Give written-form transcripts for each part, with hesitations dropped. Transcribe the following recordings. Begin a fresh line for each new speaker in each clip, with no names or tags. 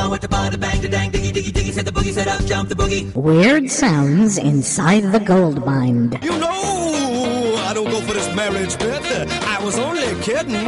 ba what the bada bang da dang diggy diggy diggy said the boogie said up jump the boogie.
Weird sounds inside the gold mine.
You know, I don't go for this marriage bit. I was only kidding.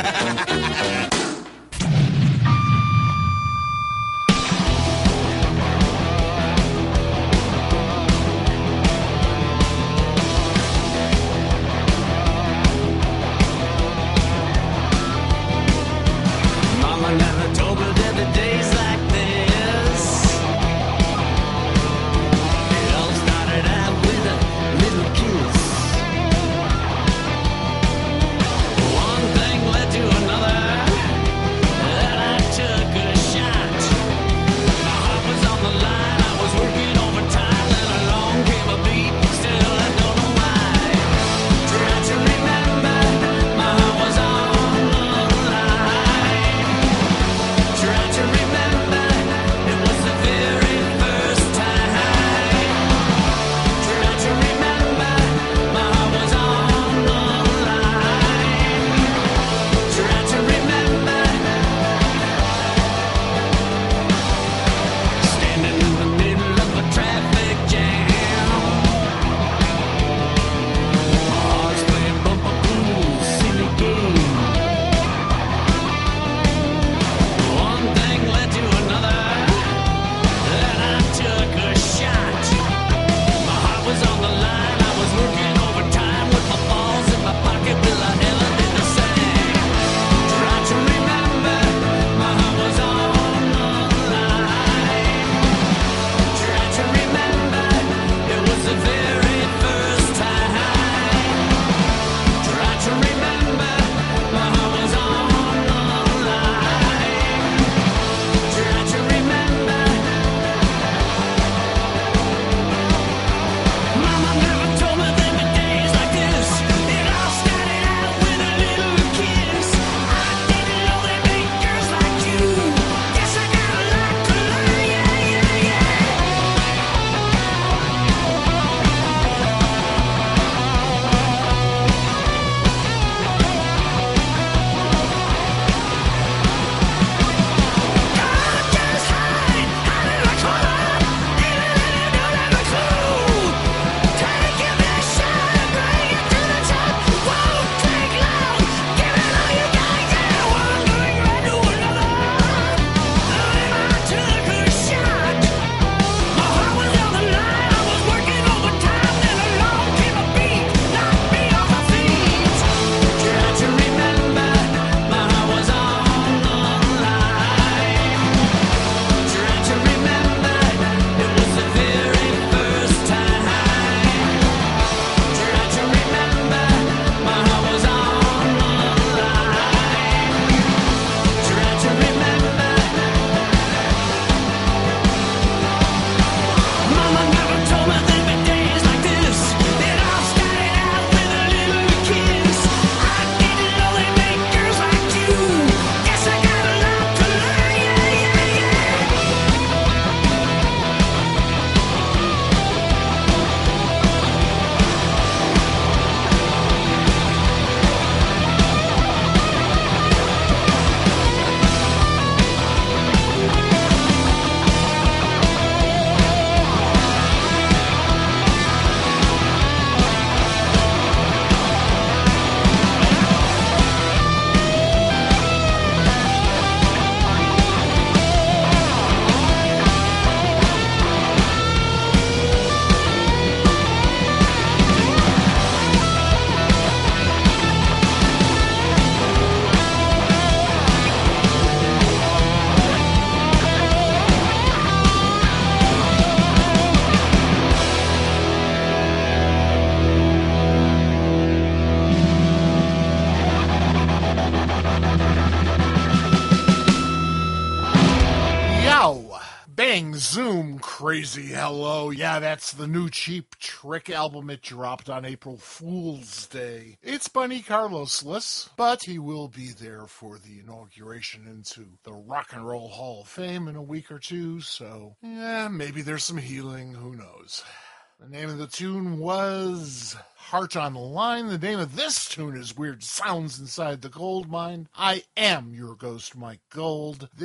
Bang, zoom, crazy hello. Yeah, that's the new Cheap Trick album. It dropped on April Fool's Day. It's Bunny Carlos-less, but he will be there for the inauguration into the Rock and Roll Hall of Fame in a week or two, so yeah, maybe there's some healing, who knows. The name of the tune was Heart on the Line. The name of this tune is Weird Sounds Inside the Gold Mine. I am your ghost, Mike Gold. This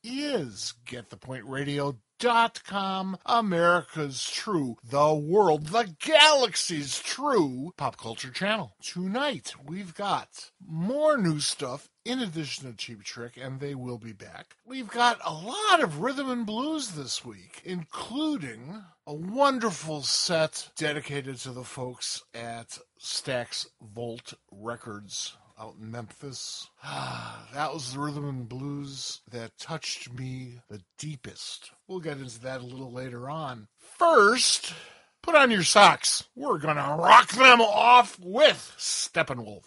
is GetThePointRadio.com, America's true, the world, the galaxy's true pop culture channel. Tonight, we've got more new stuff in addition to Cheap Trick, and they will be back. We've got a lot of rhythm and blues this week, including a wonderful set dedicated to the folks at Stax Volt Records out in Memphis. That was the rhythm and blues that touched me the deepest. We'll get into that a little later on. First, put on your socks. We're gonna rock them off with Steppenwolf.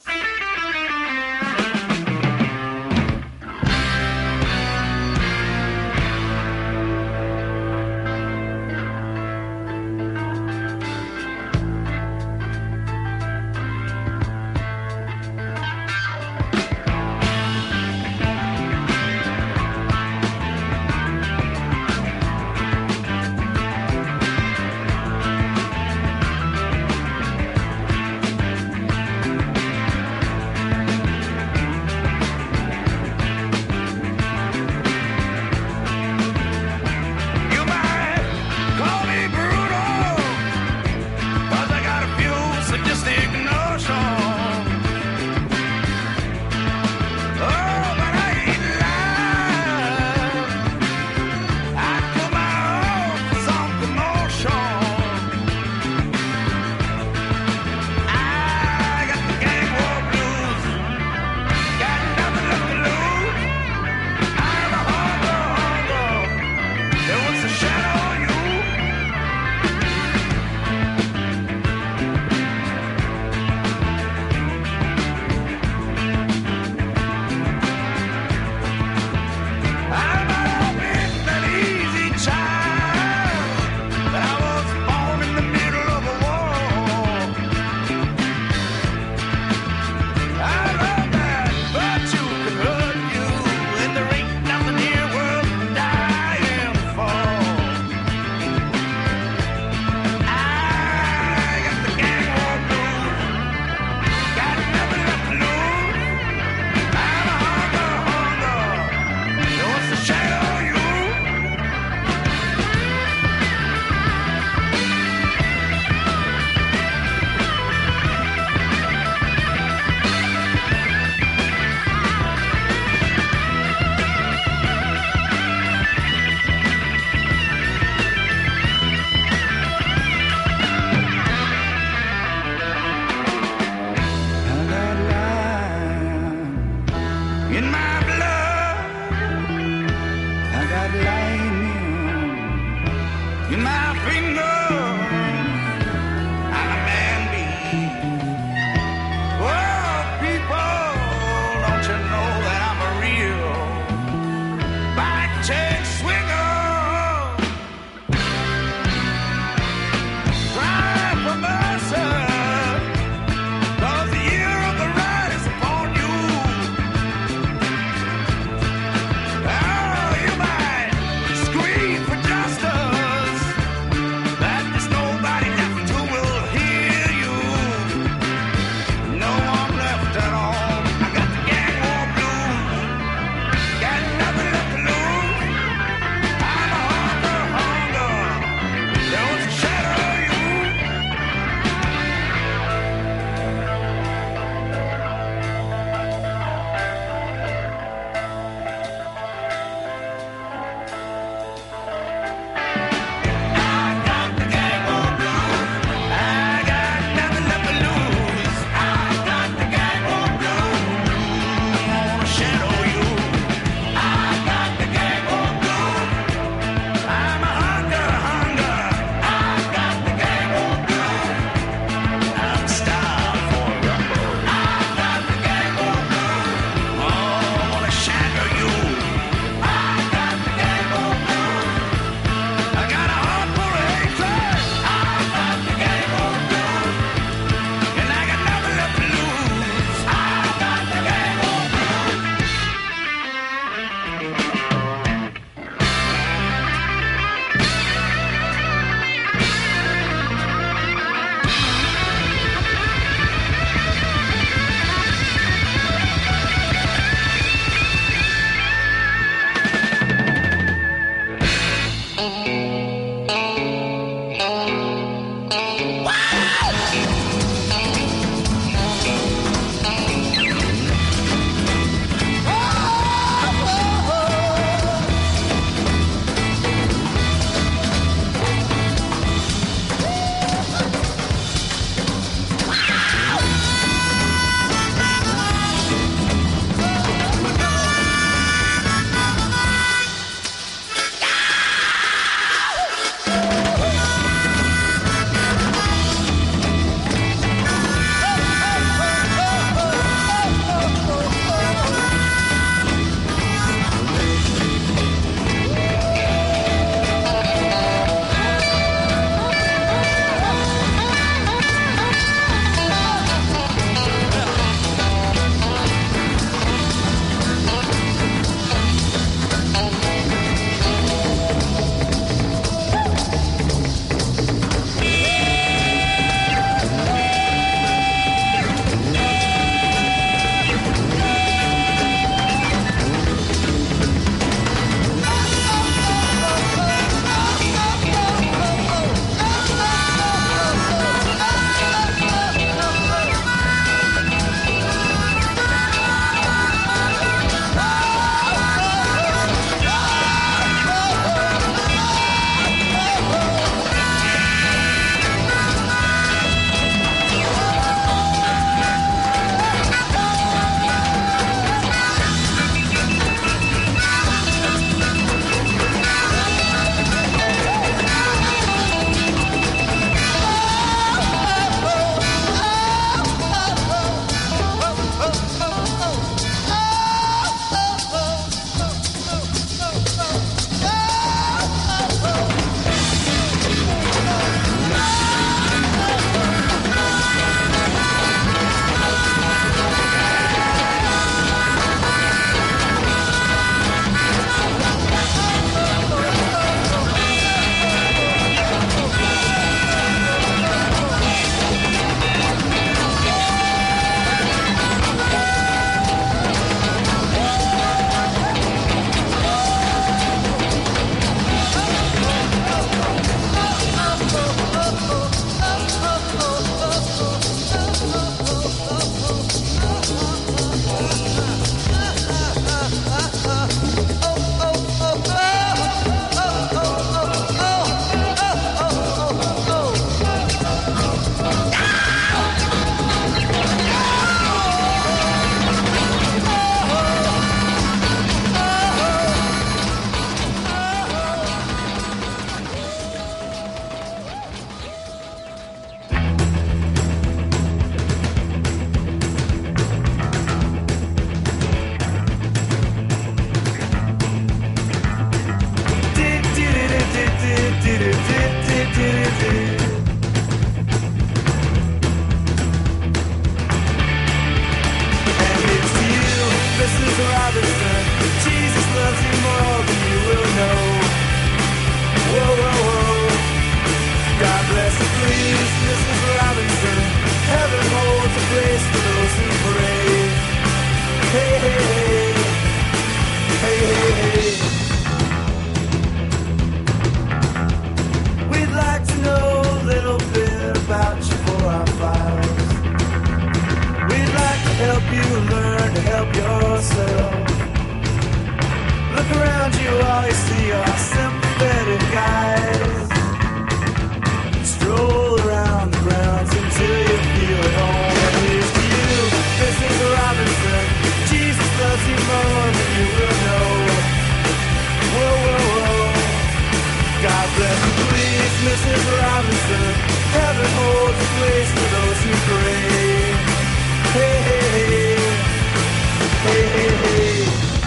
look around you, all you see are sympathetic guys. Stroll around the grounds until you feel at home. And here's to you, Mrs. Robinson. Jesus loves you more than you will know. Whoa, whoa, whoa. God bless you, please, Mrs. Robinson. Heaven holds a place for those who pray. Hey, hey, hey. Hey, hey, hey.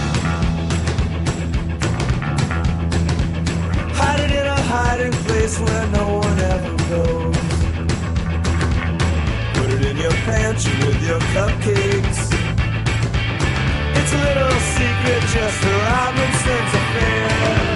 Hide it in a hiding place where no one ever goes. Put it in your pantry with your cupcakes. It's a little secret, just a Robinson's affair.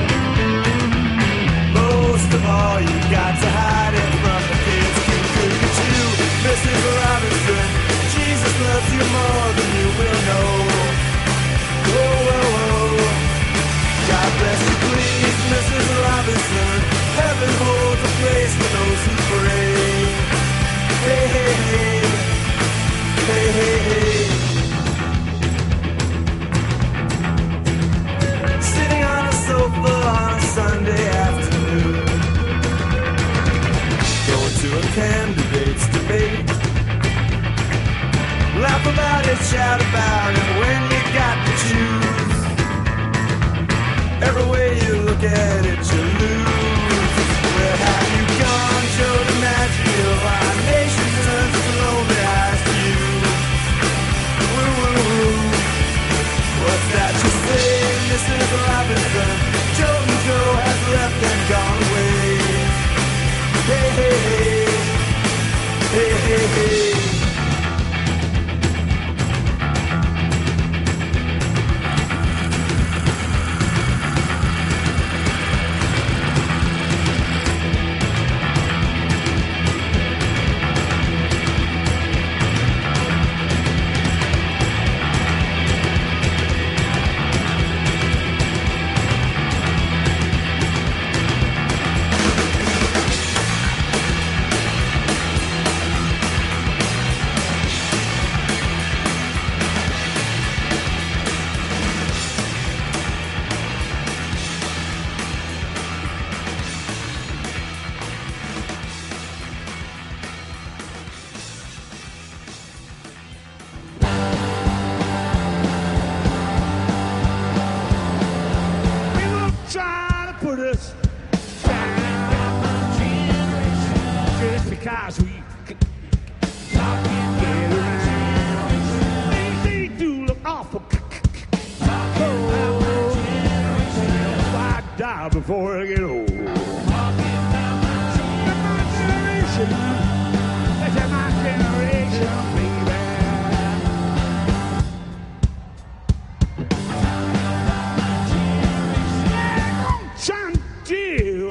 Most of all, you got to hide it from the kids. Look at you, Mrs. Robinson. Jesus loves you more than you will know. Whoa, whoa, whoa. God bless you, please, Mrs. Robinson. Heaven holds a place for those who pray. Hey, hey, hey. Hey, hey, hey. Sitting on a sofa on a Sunday afternoon, going to a candidate's debate. Laugh about it, shout about it when you got to choose. Every way you look at it, you lose. Where have you gone, Joe DiMaggio? Our nation turns its lonely eyes to you. Woo, woo, woo. What's that you say, Mrs. Robinson? Joe and Joe has left and gone away. Hey, hey, hey. Hey, hey, hey.
Before I get old. That's my generation, baby. Trying to do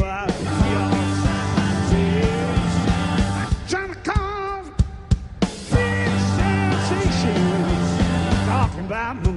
trying to cause big sensations. Talking about my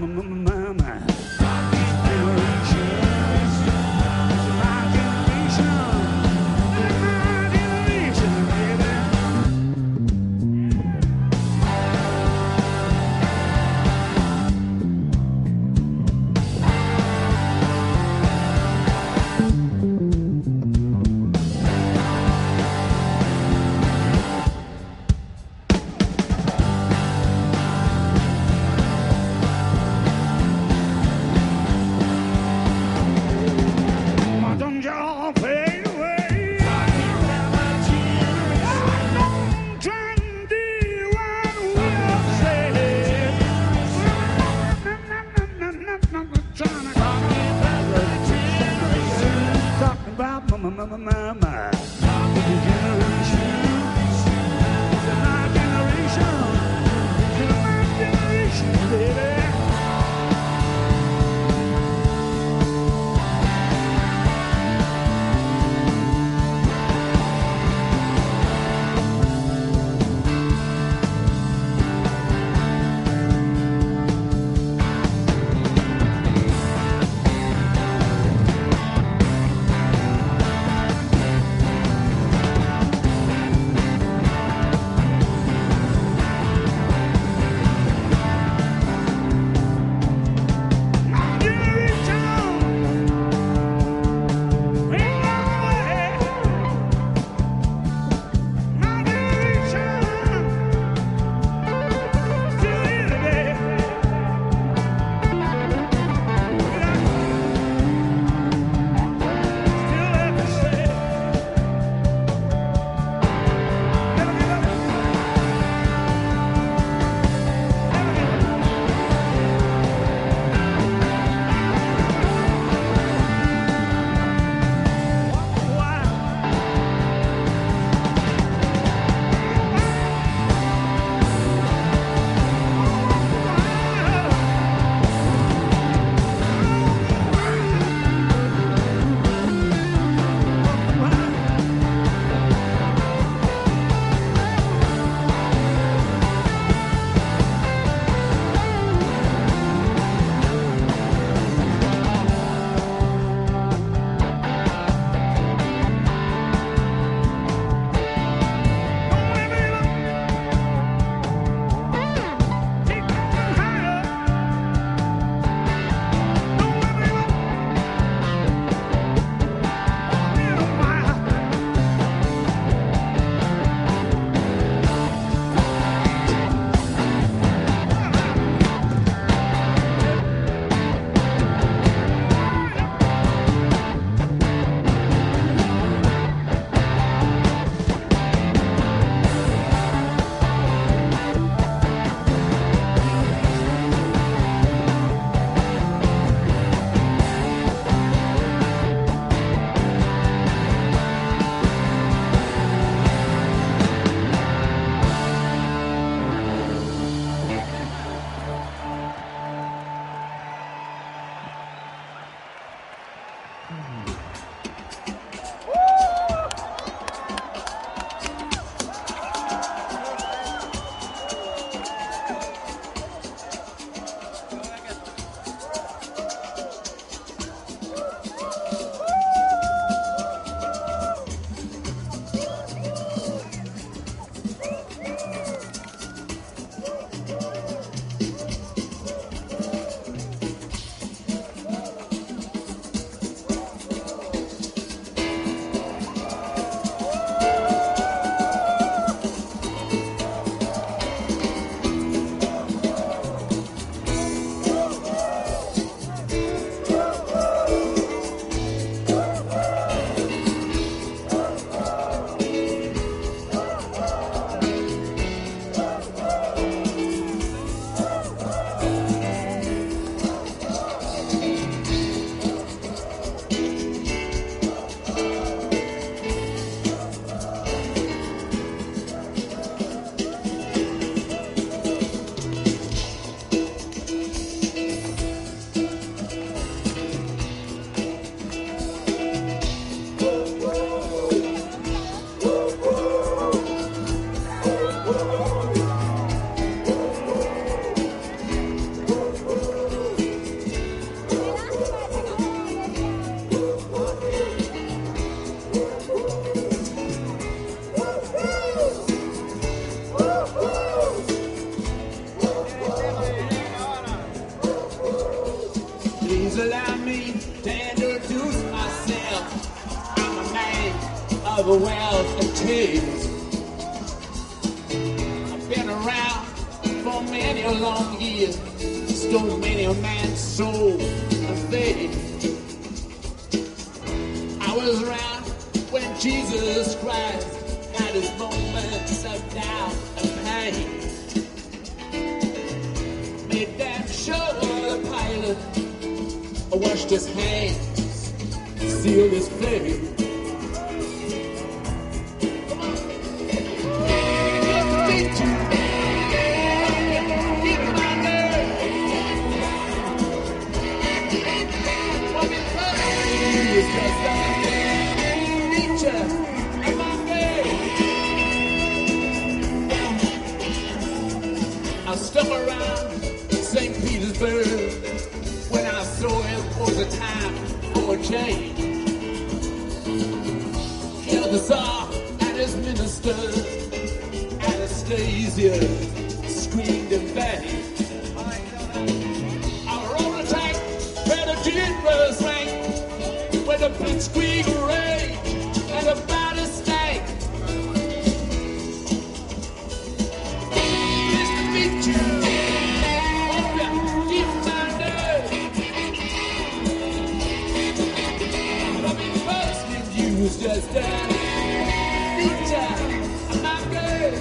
Please allow me to introduce myself. I'm a man of wealth and taste. I've been around for many a long year, stole many a man's soul and faith. I was around when Jesus Christ had his moments of doubt and pain. Made that show the pilot, washed his hands, sealed his faith. Come on. Just a teacher. Keep my nerve. What we play is just a teacher of my faith. I stuck around St. Petersburg when I saw it was a time for a change. Killed the Tsar and his ministers. Anastasia screamed in vain. I rode a tank where the jeepers rang, where the blitzkrieg raged and the body stank. Nice to meet you. Hope you keep my nerve. But me first you was just a teacher of my girl.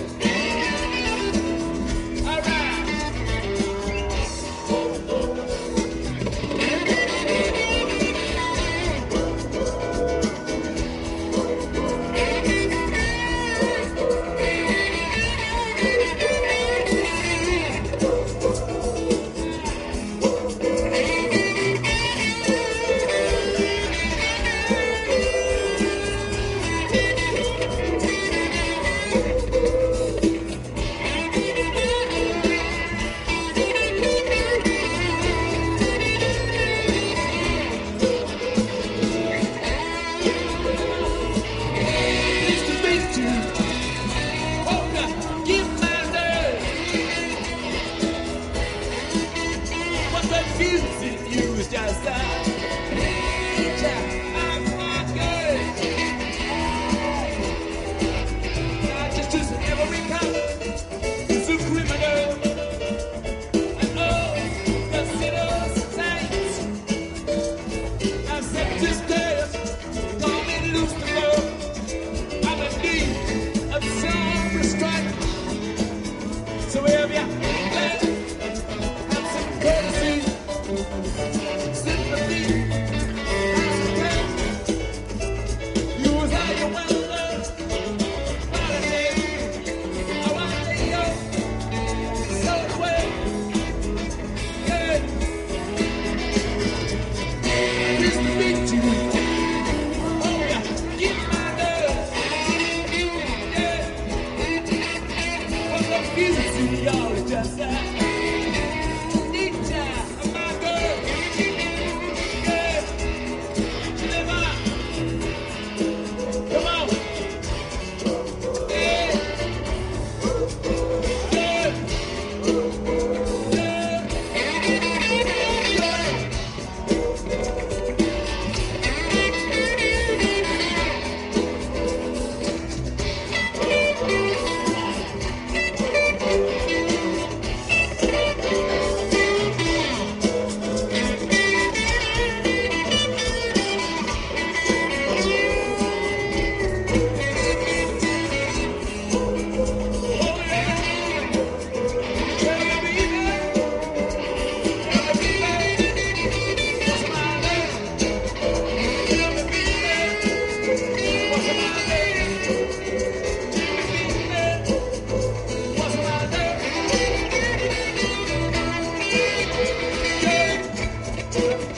Sympathy,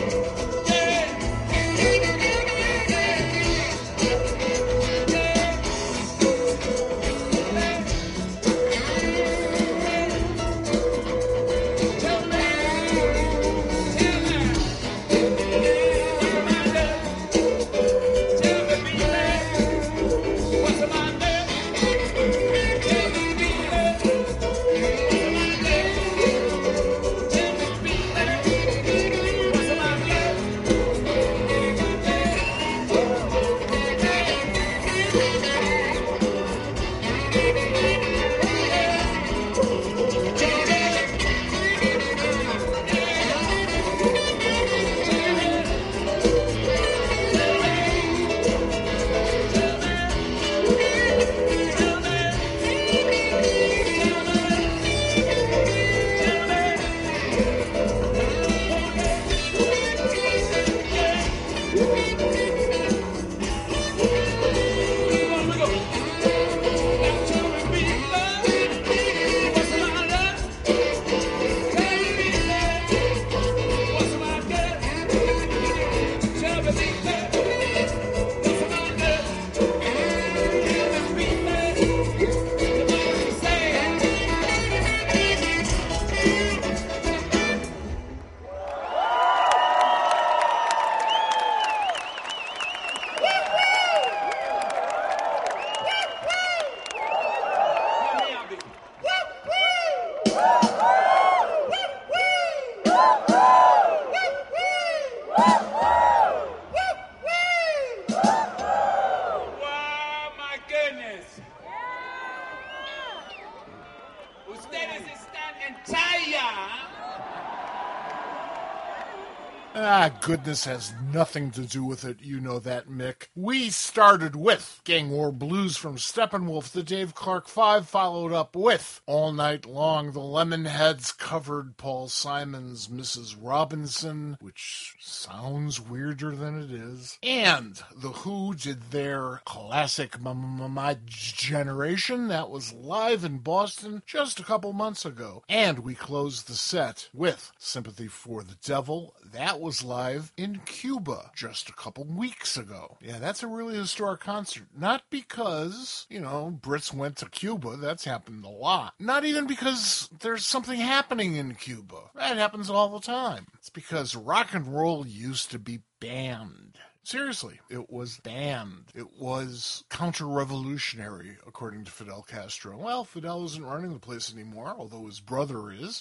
Goodness has nothing to do with it, you know that, Mick. We started with Gang War Blues from Steppenwolf, the Dave Clark 5, followed up with All Night Long, the Lemonheads covered Paul Simon's Mrs. Robinson, which sounds weirder than it is. And The Who did their classic My Generation, that was live in Boston just a couple months ago. And we closed the set with Sympathy for the Devil, that was live in Cuba just a couple weeks ago. Yeah, that's a really historic concert. Not because, Brits went to Cuba. That's happened a lot. Not even because there's something happening in Cuba. That happens all the time. It's because rock and roll used to be banned. Seriously, it was banned. It was counter-revolutionary, according to Fidel Castro. Well, Fidel isn't running the place anymore, although his brother is.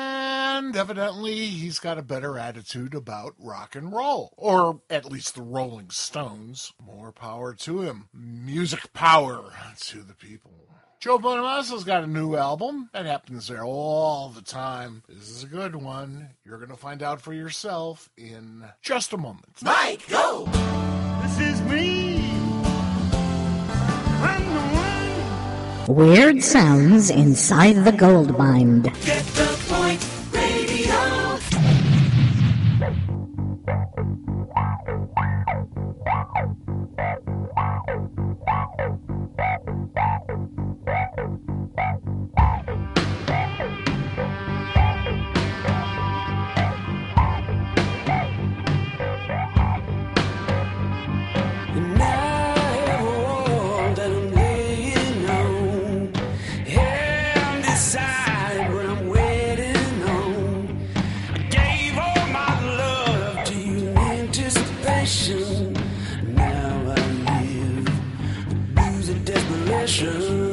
And evidently, he's got a better attitude about rock and roll. Or at least the Rolling Stones. More power to him. Music power to the people. Joe Bonamassa's got a new album. That happens there all the time. This is a good one. You're going to find out for yourself in just a moment.
Mike, go!
This is me. I'm the one.
Weird sounds inside the gold mine.
Get the point, radio.
Now I live the blues of desperation.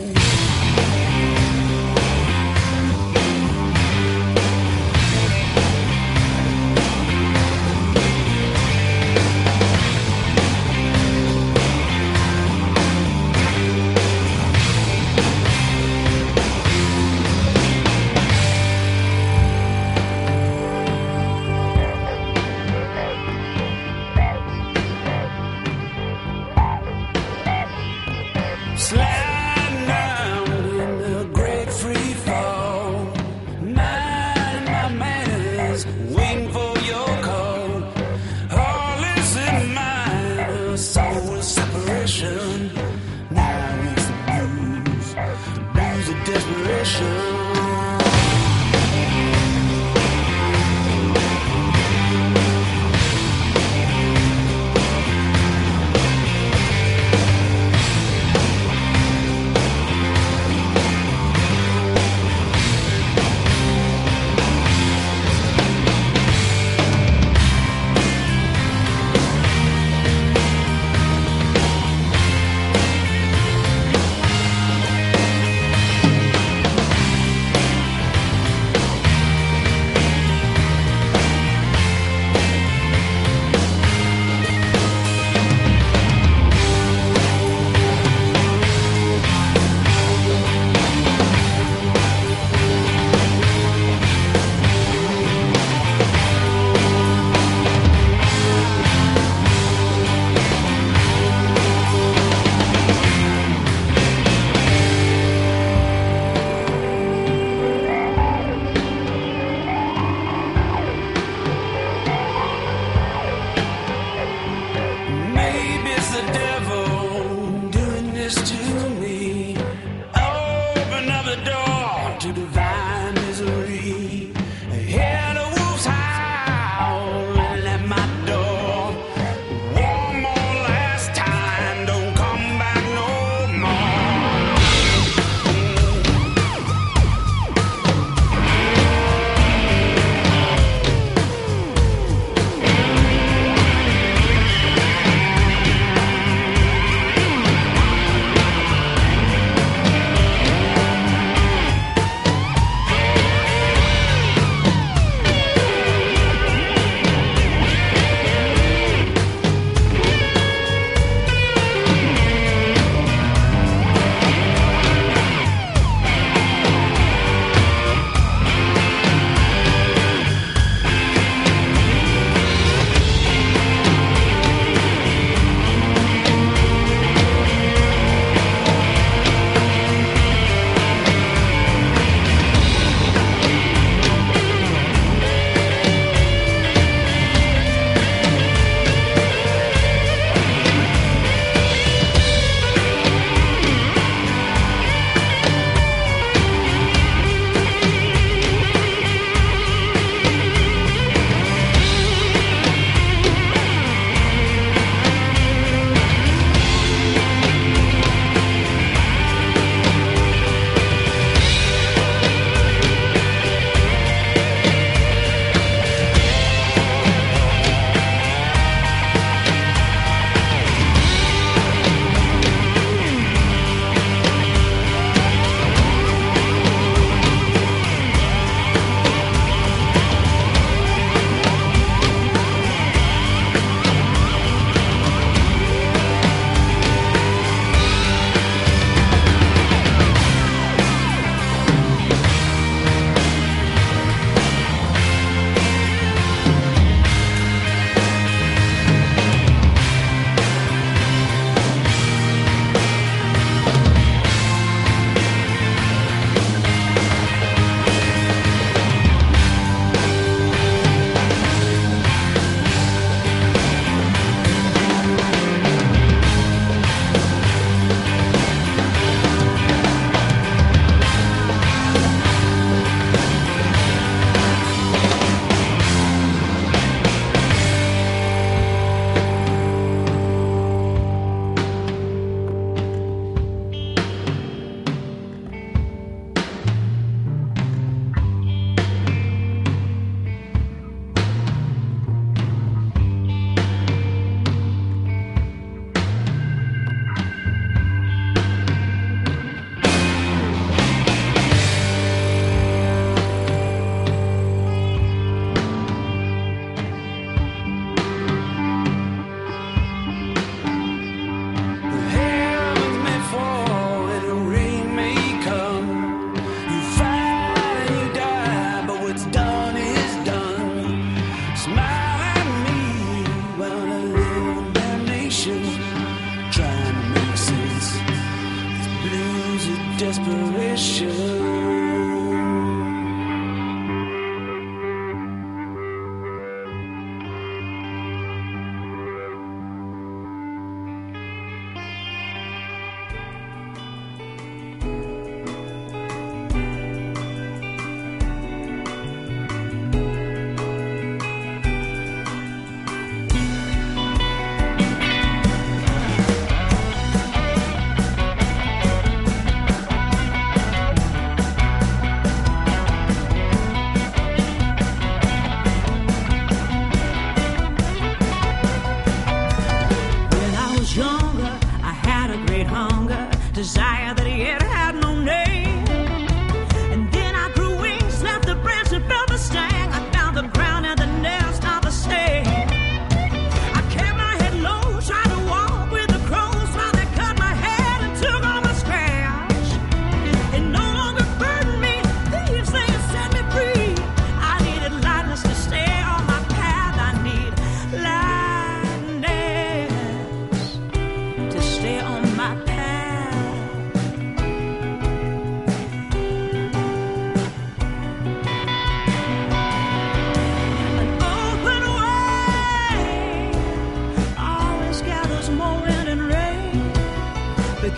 Slide down in the great free fall. Mind my manners, waiting for your call. All is in mind, a soul separation. Now it's the blues of desperation.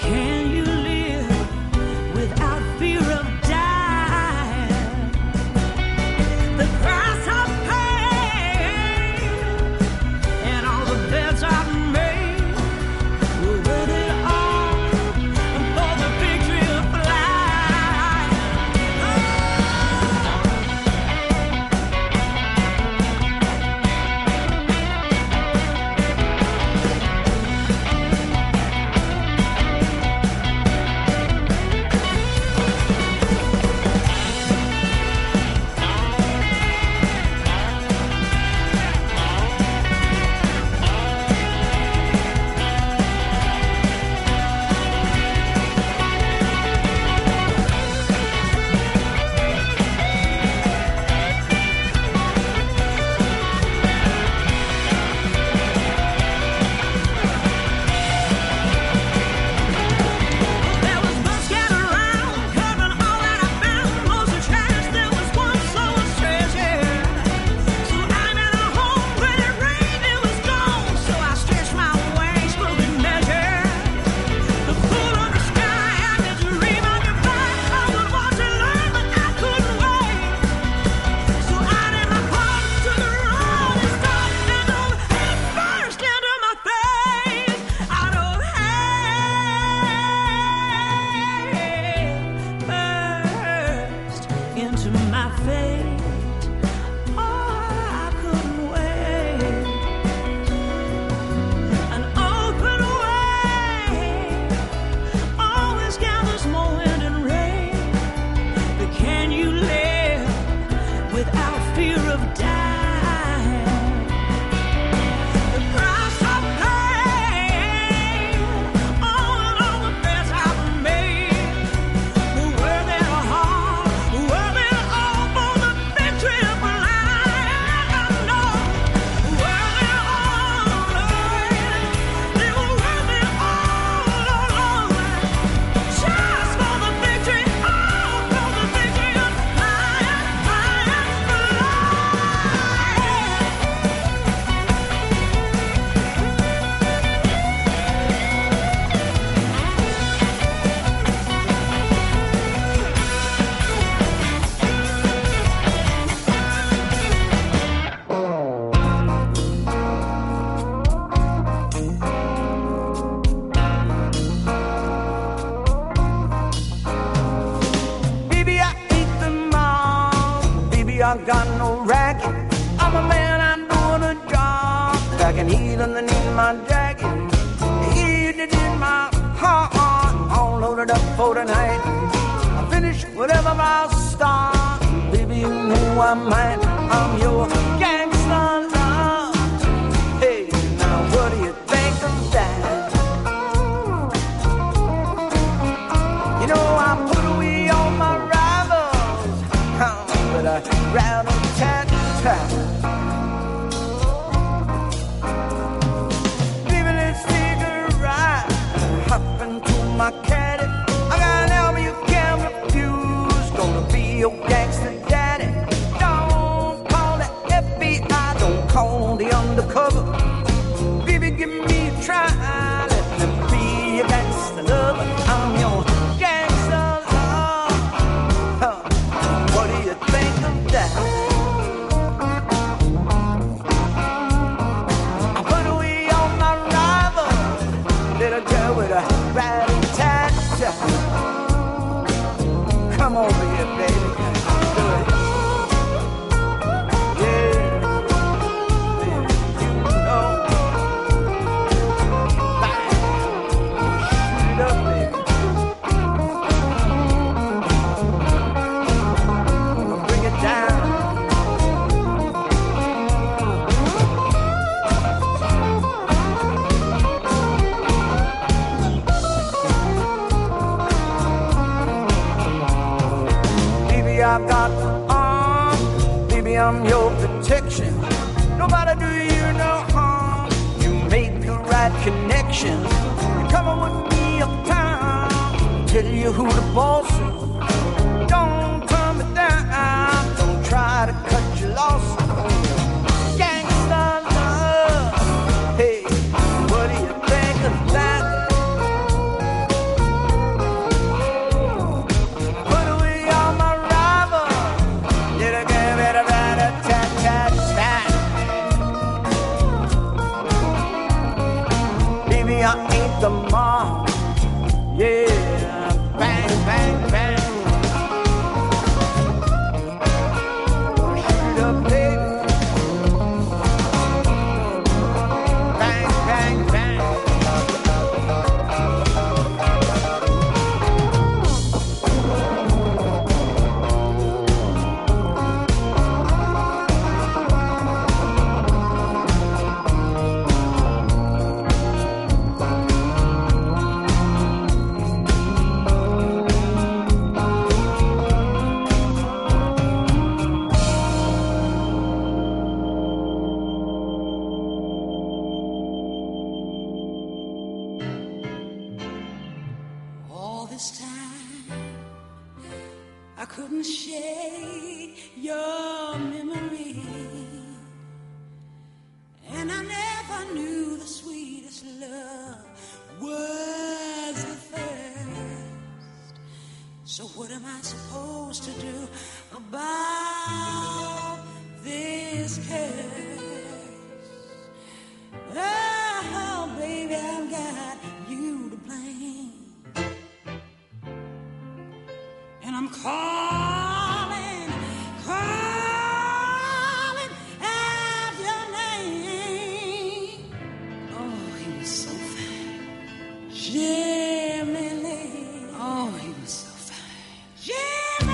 Can you live without fear of dying? The price I paid and all the bets I've made were worth it all for the victory of flying. There was blood scattered around, covering all that I found. Most of trash, there was one soul's treasure. So I got a home when it rained, it was gone. So I stretched my wings for good measure. The fool of the sky, I could dream I could fly. I would want to learn, but I couldn't wait. So I did my part, took a roll and started and dove head first into my face. I dove first into my fate. Oh, I couldn't wait. An open way always gathers more wind and rain. But can you live without fear of dying? The price I paid, all the bets I've made, were worth it all for the victory of flying. I know, worth it all, they were worth it all, just for the victory, all for the victory of flying, flying,
Baby, I eat them all. Baby, I got no racket. I'm a man, I'm doing a job. I can eat underneath my jacket. Eat it in my heart. All loaded up for tonight. I finish whatever I start. Baby, you know I might. I'm your gangster love. Hey, now what do you think of that? You know I put away all my rivals, but I rattle tat tat. Baby, let's take a ride. Hop into my caddy. I got an album you can't refuse. Gonna be your gangster daddy. Don't call the FBI, don't call the undercover. Baby, give me a try. Let me be your gangster lover. I'm your gangster love. Huh. What do you think of that? I put away all my rivals. Little girl with a rattle tat tat. Come over here, baby. Do it. Yeah. Baby, you know. Bang. Shoot it up, baby. Bring it down. Baby, I've got the arm. Baby, I'm your protection. Nobody do you no harm. You make the right connection. You come on with me uptown. Tell you who the boss is. Don't turn me down. Don't try to cut your loss. Gangsta love. Hey, what do you think of that? me I ain't the mom. Yeah, bang, bang, bang. Shoot it up, baby. Bang, bang, bang.
All this time, I couldn't shake your memory, and I never knew the sweetest love was the first. So what am I supposed to do about this curse? Oh, baby, I've got you to blame. And I'm calling out your name. Oh, he was so fine. Jimmy Lee. Oh, he was so fine. Jimmy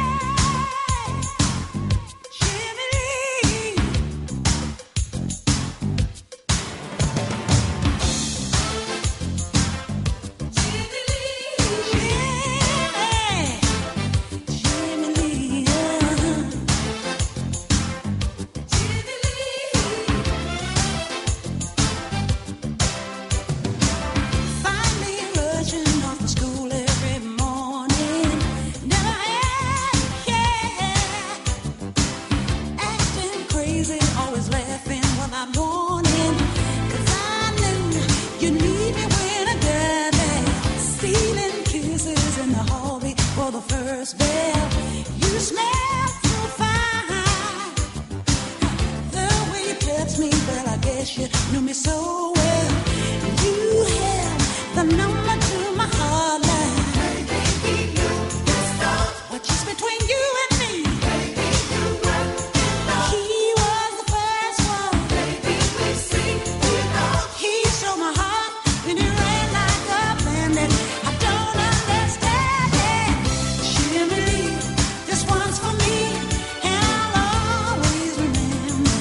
Lee. First bell, you smell so fine. The way you touched me, well, I guess you knew me so well. You held the number to my heartline. Baby, we knew the stars. What just between you and me? Baby, you were in love. He was the first one. Baby, we see it all. He stole my heart and he ran like a bandit. I don't understand it. Jimmy Lee, this one's for me, and I'll always remember.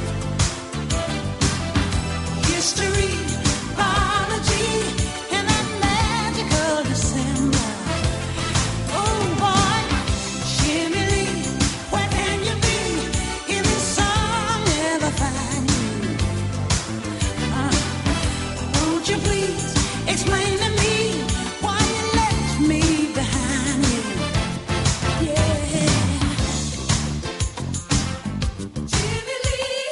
History, biology, and that magical December. Oh boy, Jimmy Lee, where can you be if this song ever find you? Won't you please explain to me why you left me behind you? Yeah. Jimmy Lee.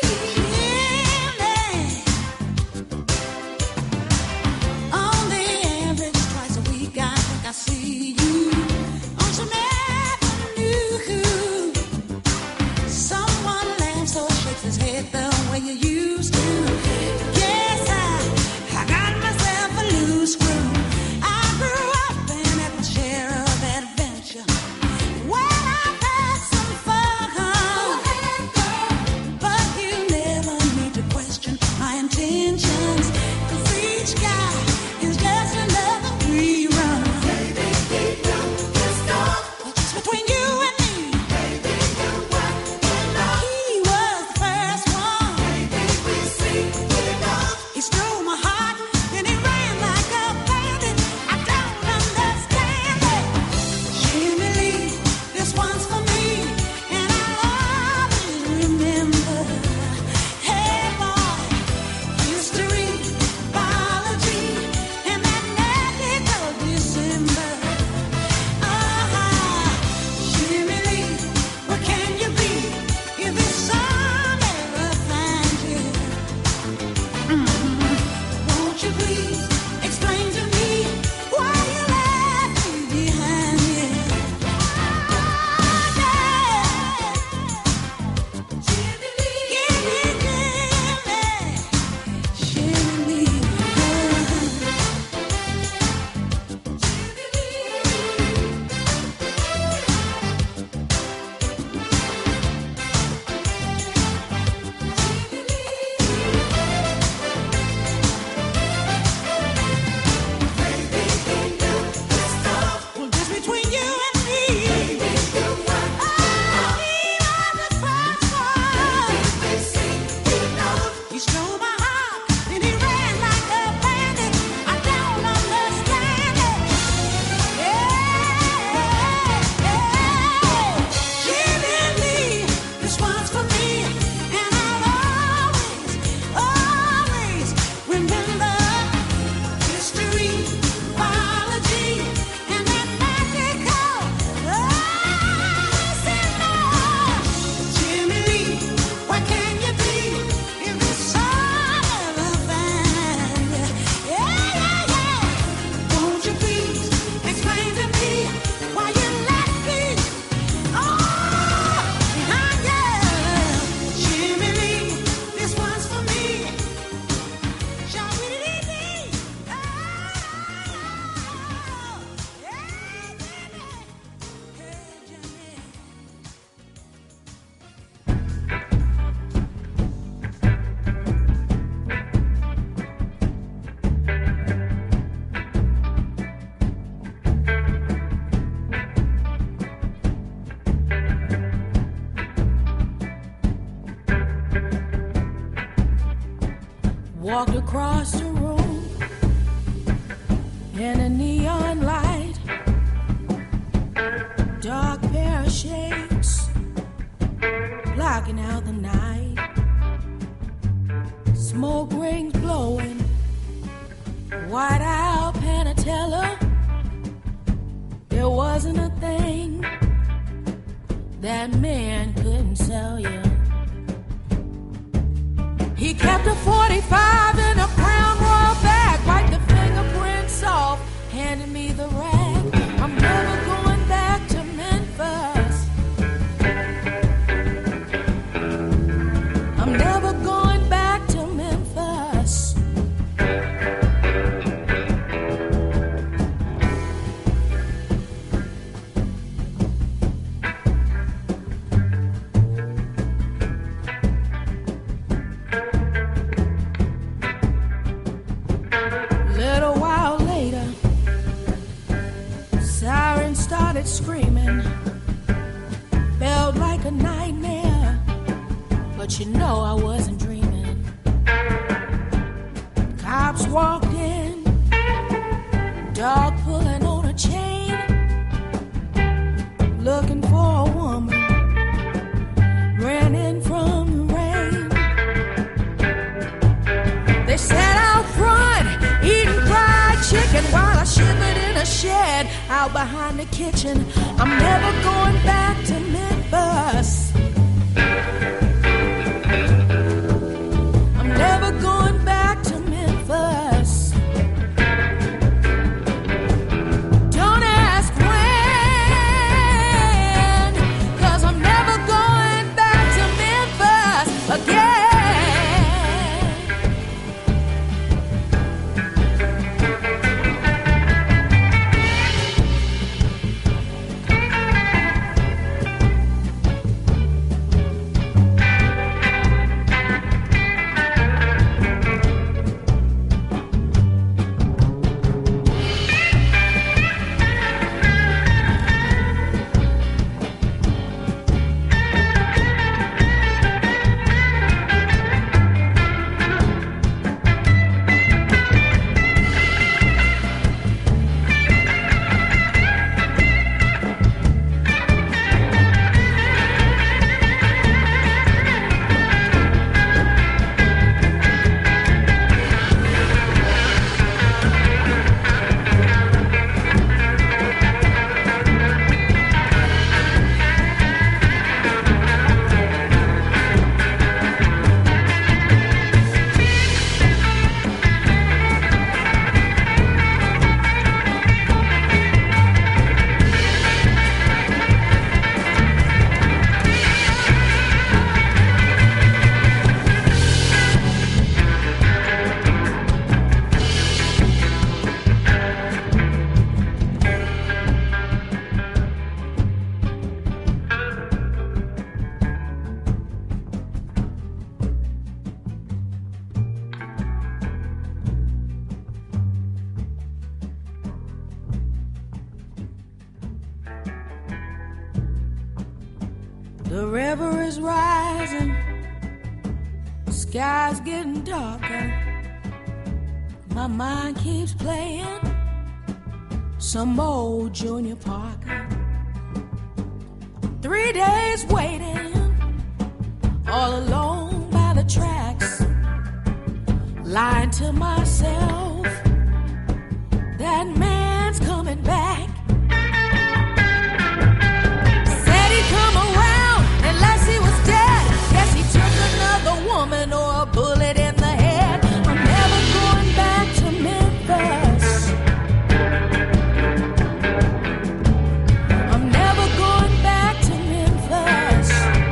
On the average, twice a week, I think I see you on some avenue. Someone laughs or shakes his head the way you used to. Guess I got myself a loose screw. I grew up and had my share of adventure. Well, I've had some fun, but you never need to question my intentions. 'Cause each guy is just another rerun. Baby, we knew the stars. What's between you and me? Baby, you were in love. He was the first one. Baby, we see it all. He stole my heart and he ran like a bandit. I don't understand it. Jimmy Lee, this one's for me, and I'll always remember. Hey boy, history, biology, and that magical December. Jimmy Lee, where can you be if this song ever finds you? Won't you please explain to me why you left me behind you? Jimmy Lee, Jimmy Lee.
walked across the room in a neon light, dark pair of shades blocking out the night, smoke rings blowing, white owl Panatella. There wasn't a thing that man couldn't sell you. He kept a 45 in a brown royal bag, wiped the fingerprints off, handed me the rag. I'm never going back to Memphis. I'm never going back to Memphis. Screaming, felt like a nightmare, but you know I wasn't dreaming. Cops walked in, dog pulling on a chain, looking for a woman, ran in from the rain. They sat out front, eating fried chicken while I shivered in a shed out behind the kitchen. I'm never going back to Memphis. I'm never going back to Memphis. Don't ask when, 'cause I'm never going back to Memphis again. The river is rising, the sky's getting darker. My mind keeps playing some old Junior Parker. 3 days waiting, all alone by the tracks, lying to myself, that man's coming back. Said he'd come around unless he was dead. Guess he took another woman or a bullet in the head. I'm never going back to Memphis. I'm never going back to Memphis.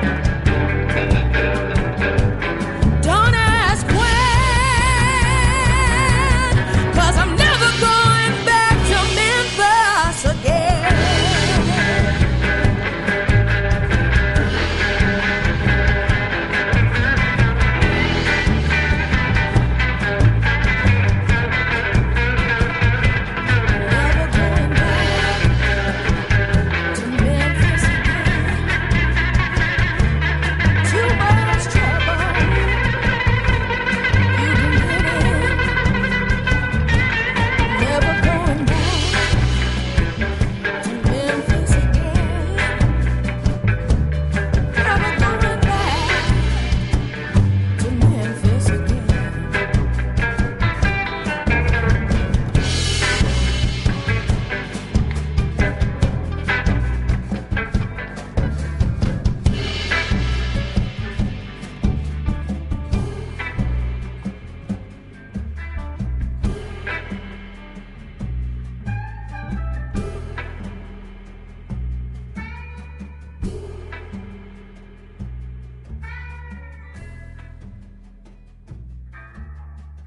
Don't ask when, 'cause I'm never going back to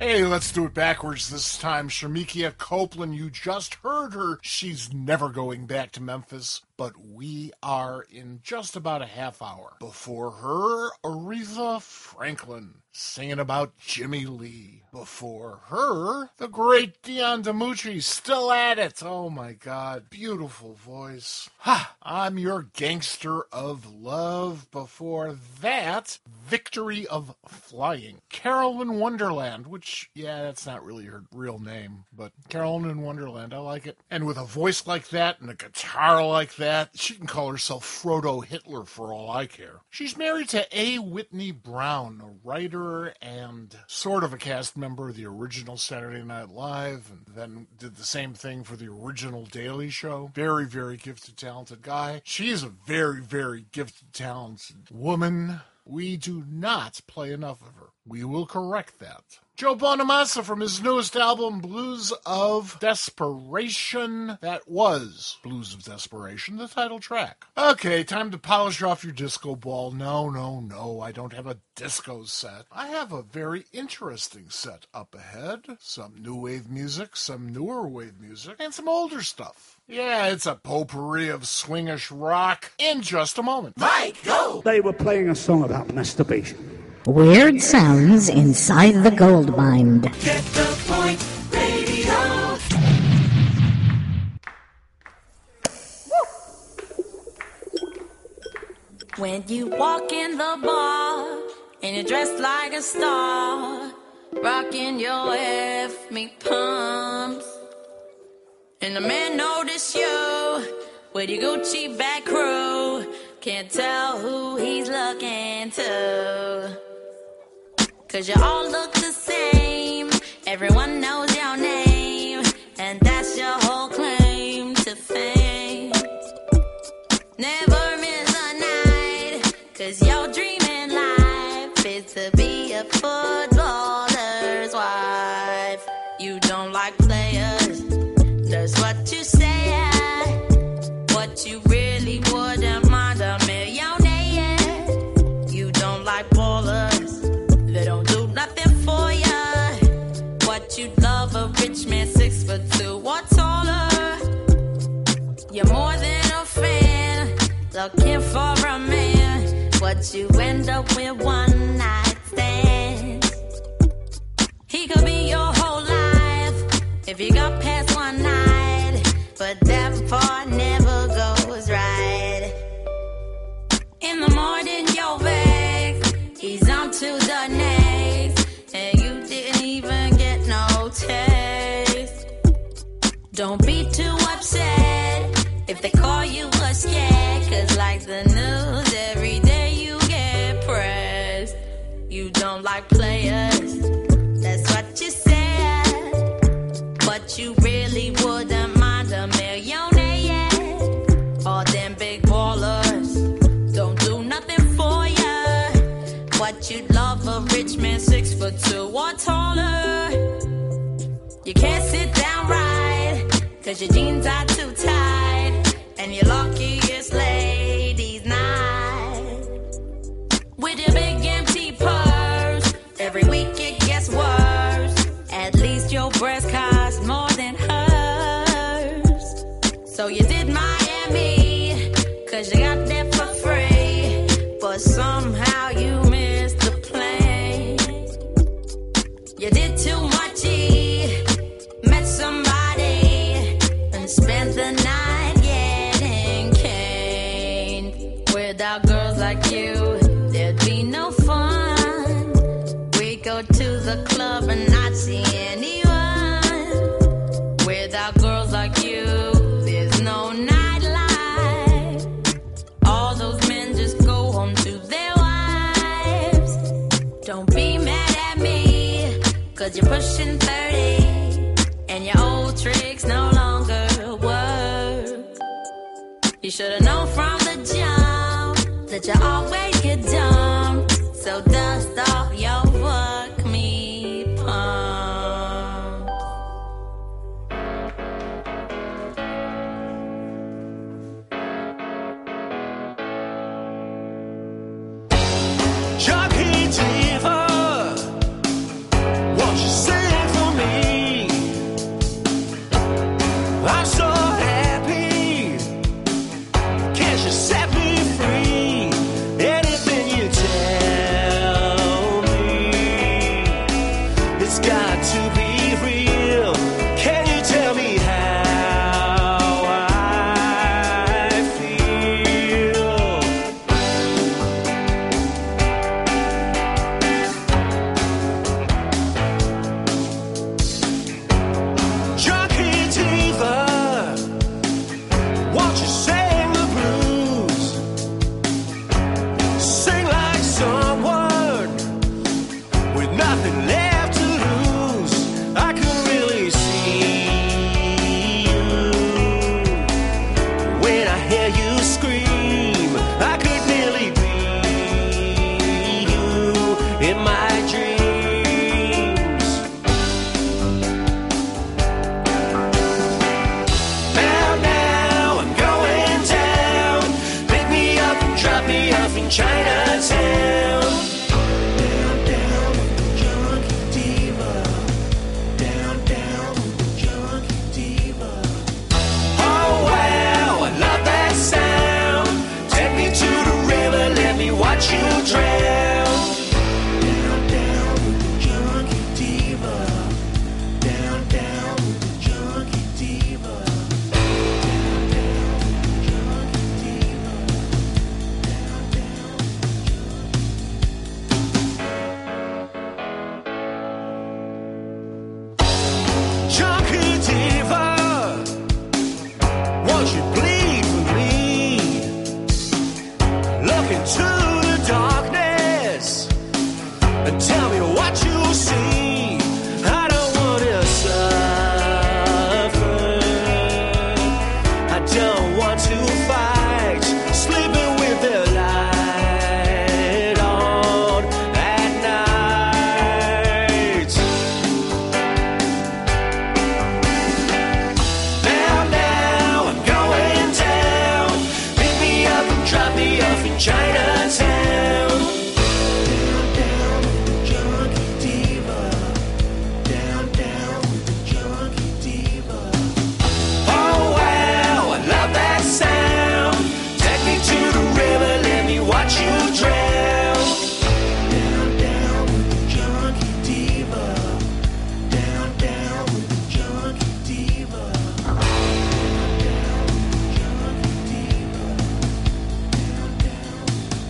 Hey, let's do it backwards this time. Shemekia Copeland, you just heard her. She's never going back to Memphis, but we are in just about a half hour. Before her, Aretha Franklin, singing about Jimmy Lee. Before her, the great Dion DiMucci, still at it. Oh my God, beautiful voice. Ha! I'm Your Gangster of Love. Before that, Victory of Flying. Carolyn Wonderland, which, yeah, that's not really her real name, but Carolyn in Wonderland, I like it. And with a voice like that and a guitar like that, she can call herself Frodo Hitler for all I care. She's married to A. Whitney Brown, a writer and sort of a cast member of the original Saturday Night Live, and then did the same thing for the original Daily Show. Very, very gifted, talented guy. She is a very, very gifted, talented woman. We do not play enough of her. We will correct that. Joe Bonamassa from his newest album, Blues of Desperation. That was Blues of Desperation, the title track. Okay, time to polish off your disco ball. No, I don't have a disco set. I have a very interesting set up ahead. Some new wave music, some newer wave music, and some older stuff. Yeah, it's a potpourri of swingish rock in just a moment.
Mike, go!
They were playing a song about masturbation.
Weird sounds inside the gold mine.
Get the point, radio.
When you walk in the bar and you're dressed like a star, rocking your F-me pumps, and the man notice you with your Gucci back crew, can't tell who he's looking to. 'Cause you all look the same, everyone knows your name, and that's your whole claim to fame. Never miss a night, 'cause your dream in life is to be a footballer's wife. You don't like players, that's what you say. What you really wouldn't mind a millionaire. You don't like ballers, they don't do nothing for ya. What you'd love a rich man 6'2" or taller. You're more than a fan, looking for a man. What you end up with one night stands. He could be your whole life if you got past one night, but that part never goes right. In the morning you're vexed, he's on to the next, and you didn't even get no text. Don't be too upset if they call you a scared, 'cause like the news, every day you get pressed. You don't like players, that's what you said, but you really wouldn't mind a millionaire. All them big ballers don't do nothing for ya. What you'd love a rich man 6'2" or taller. You can't sit down right, 'cause your jeans are too tight, and your luckiest ladies night. With your big empty purse, every week it gets worse. At least your breast costs more than hers. So you did Miami, 'cause you got there for free, but somehow you missed the plane. You did too much, met somebody, and spent the night getting caned. Without girls like you, there'd be no fun. We go to the club and not see anyone. Without girls like you, there's no nightlife. All those men just go home to their wives. Don't be mad at me, 'cause you're pushing 30, and your old tricks no longer work. You should've known from the jump that you always get dumped. So dust off your fuck me pump.
Jockey Diva, what you say Chinatown. Down, down with the junkie diva. Down, down with the junkie diva. Oh wow, I love that sound. Take me to the river, let me watch you drown. Down, down with the junkie diva. Down, down with the junkie diva. Down, down with the junkie diva. Down, down with the junkie diva. Won't you plead for me? Look into the darkness and tell me what you see. I don't want to suffer. I don't want to fight. Sleeping with the light on at night. Now, I'm going down. Pick me up and drop me off in Chinatown. Down, down with the junkie diva. Down, down with the junkie diva. Oh wow, I love that sound. Take me to the river, let me watch you drown. Down, down with the junkie diva. Down, down with the junkie diva. Down, down with the junkie diva. Down, down.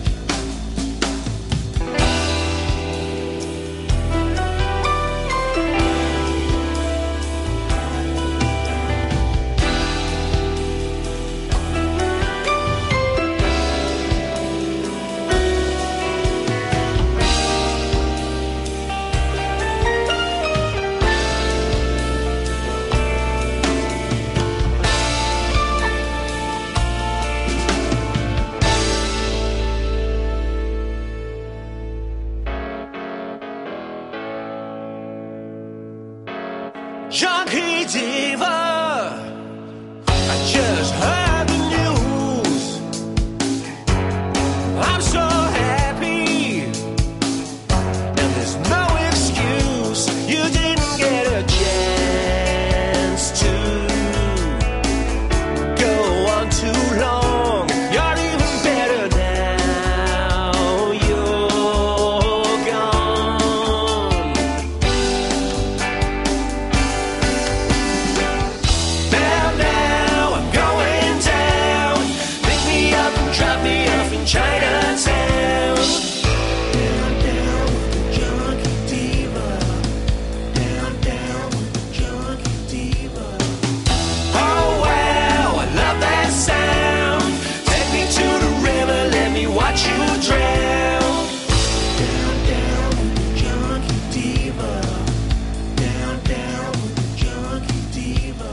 Junkie diva, I just heard the news. I'm so happy, and there's no excuse. You didn't get a chance to go on too long. You're even better now. You're gone. Now, I'm going down. Pick me up and drop me off in Chinatown. Down, down with the junkie diva. Down, down with the junkie diva. Oh wow, I love that sound. Take me to the river, let me watch you drown. Down, down with the junkie diva. Down, down with the junkie diva.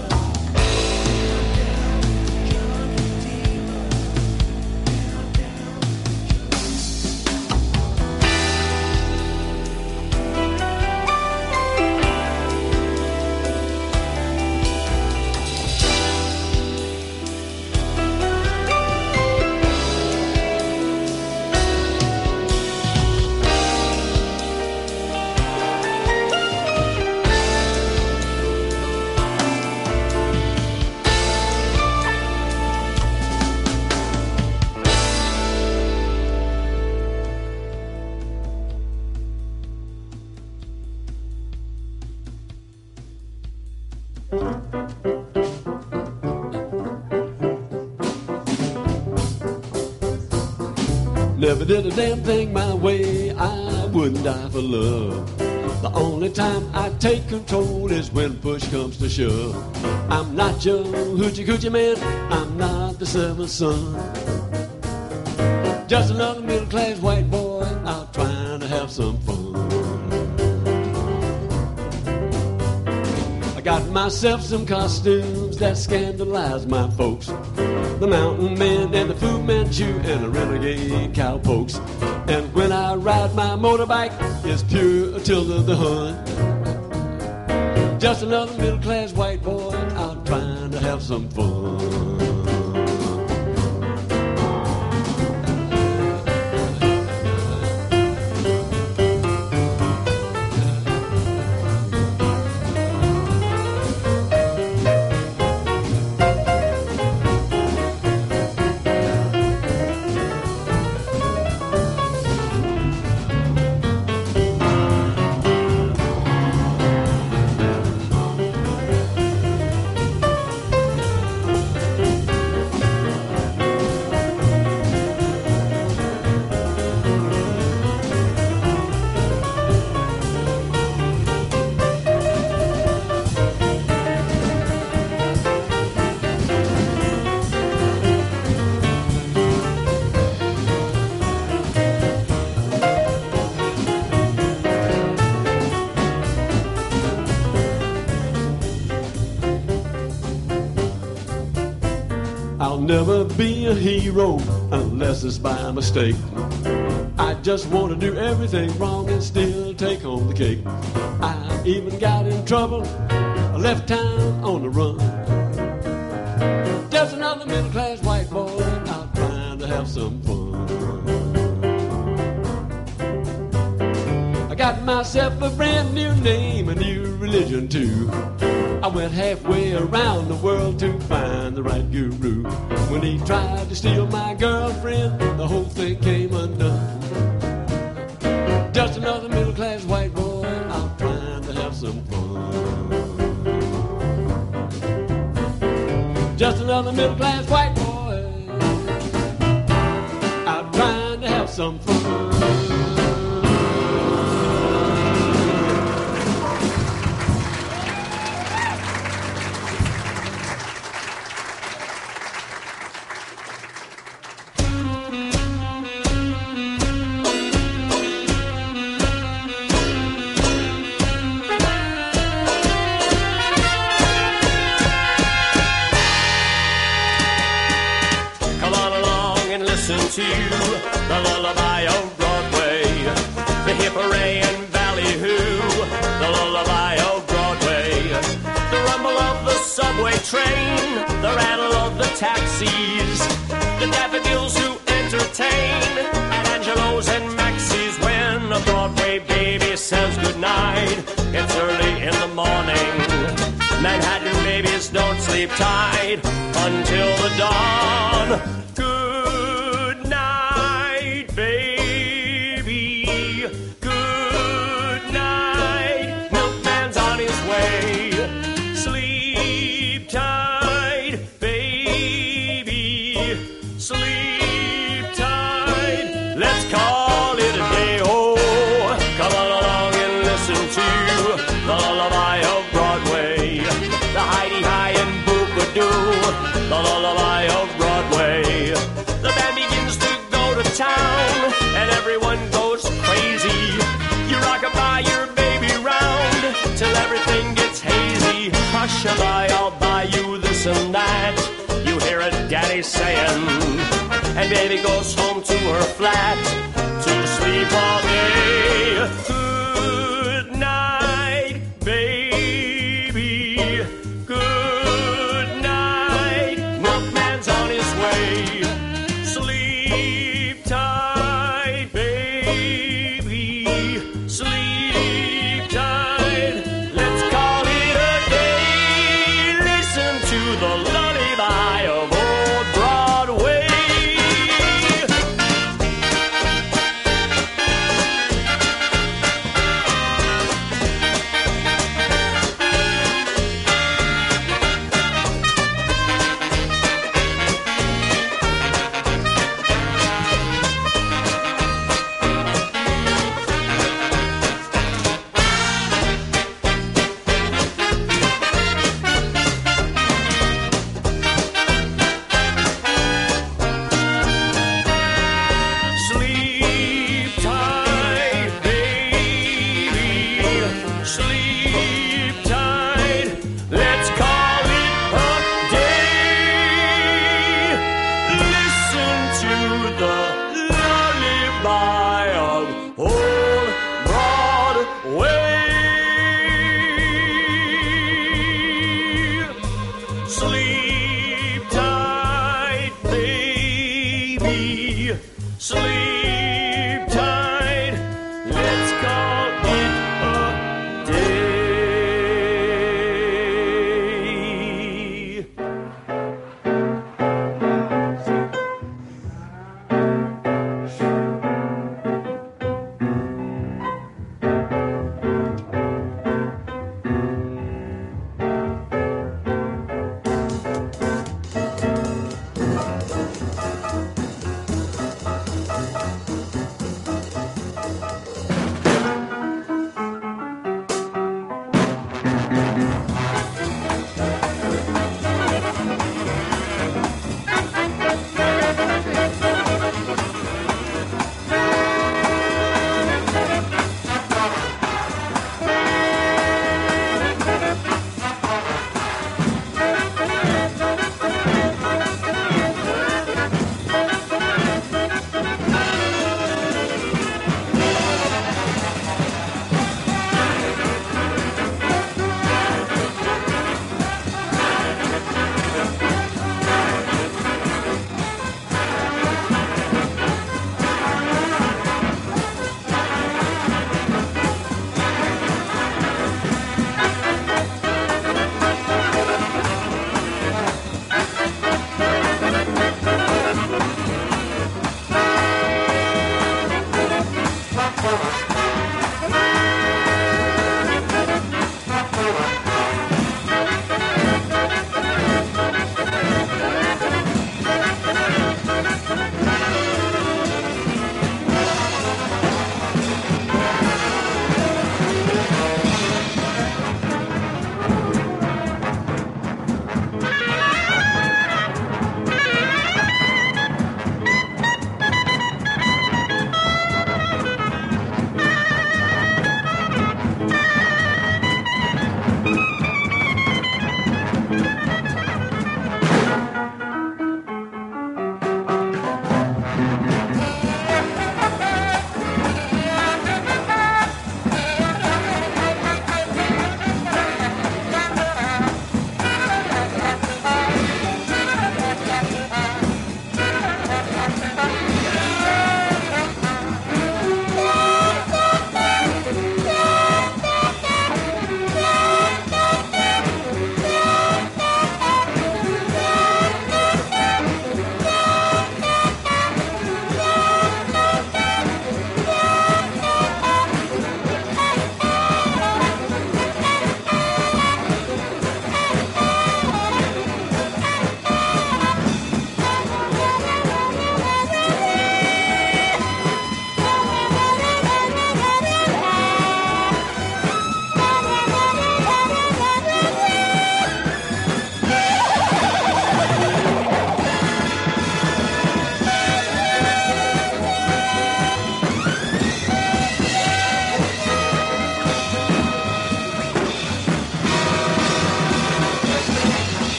Never did a damn thing my way, I wouldn't die for love. The only time I take control is when push comes to shove. I'm not your hoochie coochie man, I'm not the seventh son. Just another middle class white boy out trying to have some fun. I got myself some costumes that scandalize my folks. The mountain man and the Fu Manchu and the renegade cowpokes. And when I ride my motorbike, it's pure Attila the Hun. Just another middle class white boy out trying to have some fun. never be a hero unless it's by mistake. I just want to do everything wrong and still take home the cake. I even got in trouble, I left town on the run. Just another middle-class white boy out trying to have some fun. I got myself a brand new name, a new religion too. I went halfway around the world to find the right guru. When he tried to steal my girlfriend, the whole thing came undone. Just another middle-class white boy out trying to have some fun. Just another middle-class white boy out trying to have some fun.
To the lullaby of Broadway, the hip hooray and ballyhoo, the lullaby of Broadway, the rumble of the subway train, the rattle of the taxis, the daffodils who entertain at Angelo's and Maxie's when a Broadway baby says goodnight. It's early in the morning. Manhattan babies don't sleep tight until the dawn. The lullaby of Broadway. The band begins to go to town, and everyone goes crazy. You rock by your baby round till everything gets hazy. Hush-a-bye, I'll buy you this and that, you hear a daddy saying, and baby goes home to her flat to sleep all day. Good night, baby. Good night. Milkman's on his way. Sleep tight, baby. Sleep tight. Let's call it a day. Listen to the lullaby of old Broadway.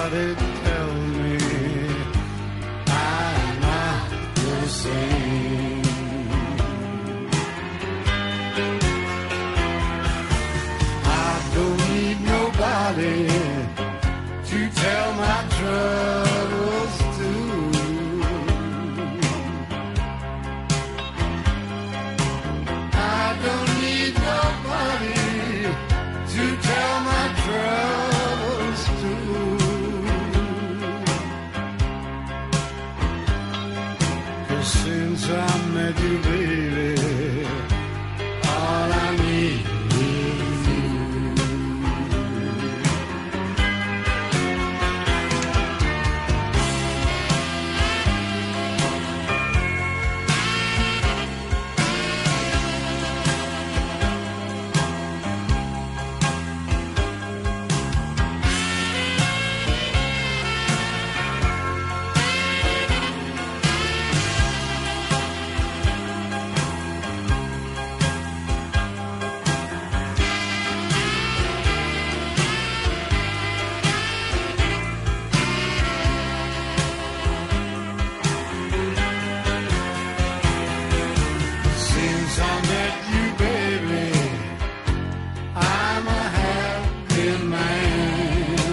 somebody tell me I'm not the same. I don't need nobody to tell my troubles to. I don't need nobody to tell my troubles to. 'Cause since I met you, baby, all I need is you. Since I met you, baby, I'm a happy man.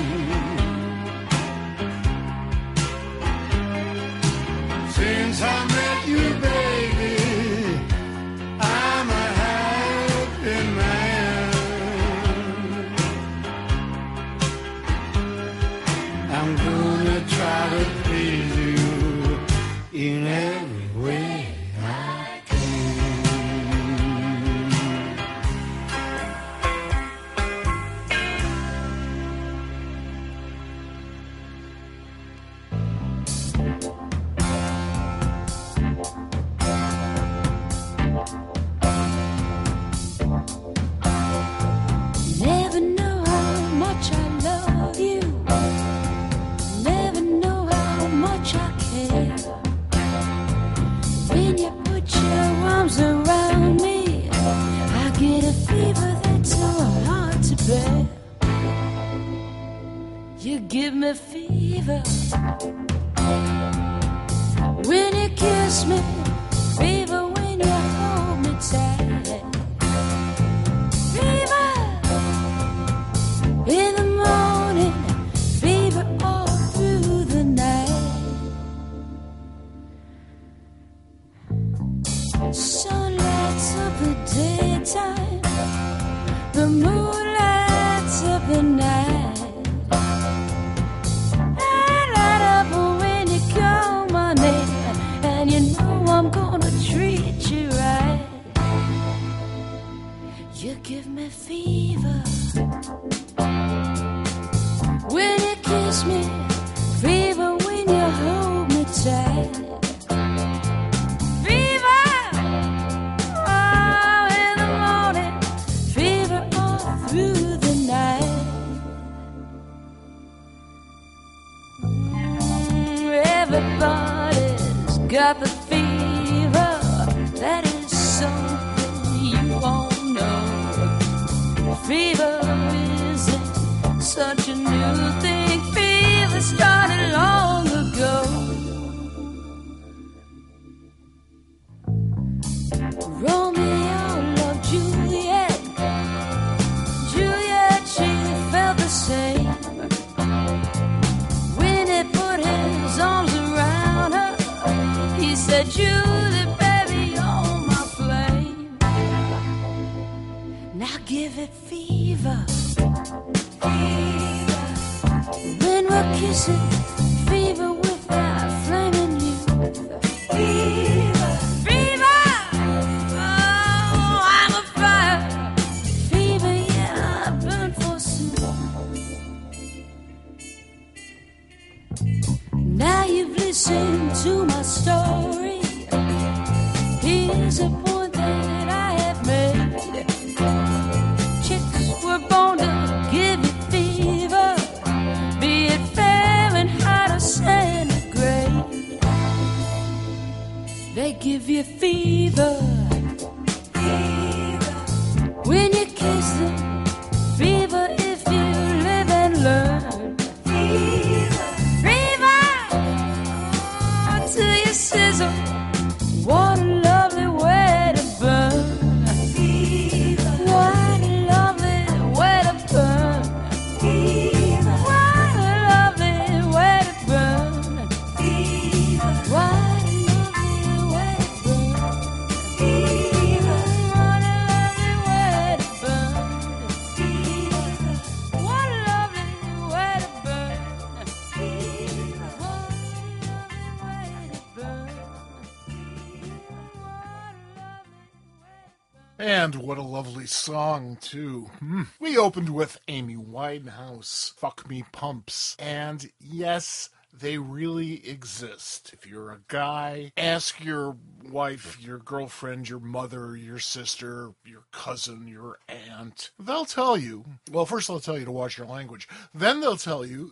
Since I met you, baby, I'm a happy man. I'm gonna try to please you in every way I can.
Never know how much I love you. Never know how much I care. When you put your arms around me, I get a fever that's so hard to bear. You give me fever when you kiss me, fever when you hold me tight. Fever in the morning, fever all through the night. Sun lights up the daytime, the moon lights up the night. I light up when you call my name, and you know I'm gonna treat you right. You give me fever when you kiss me, fever when you hold me tight. Fever, oh, in the morning, fever all through the night. Everybody's got the fever, that is something you all know. Fever isn't such a new thing. Fever started long ago. Romeo loved Juliet. Juliet, she felt the same. When he put his arms around her, he said, Julie, baby, you're my flame. Now give it fever. Fever. When we're kissing, fever with that flaming youth. Fever. Fever. Oh, I'm a fire. Fever, yeah, I burn for soon. Now you've listened to my story. Here's a point that I have made. Chicks were born to give you fever, be it Fahrenheit or centigrade. They give you fever, fever when you kiss them, fever if you live and learn. Fever.
And what a lovely song, too. We opened with Amy Winehouse, Fuck Me Pumps. And yes, they really exist. If you're a guy, ask your wife, your girlfriend, your mother, your sister, your cousin, your aunt. They'll tell you. Well, first they'll tell you to watch your language. Then they'll tell you,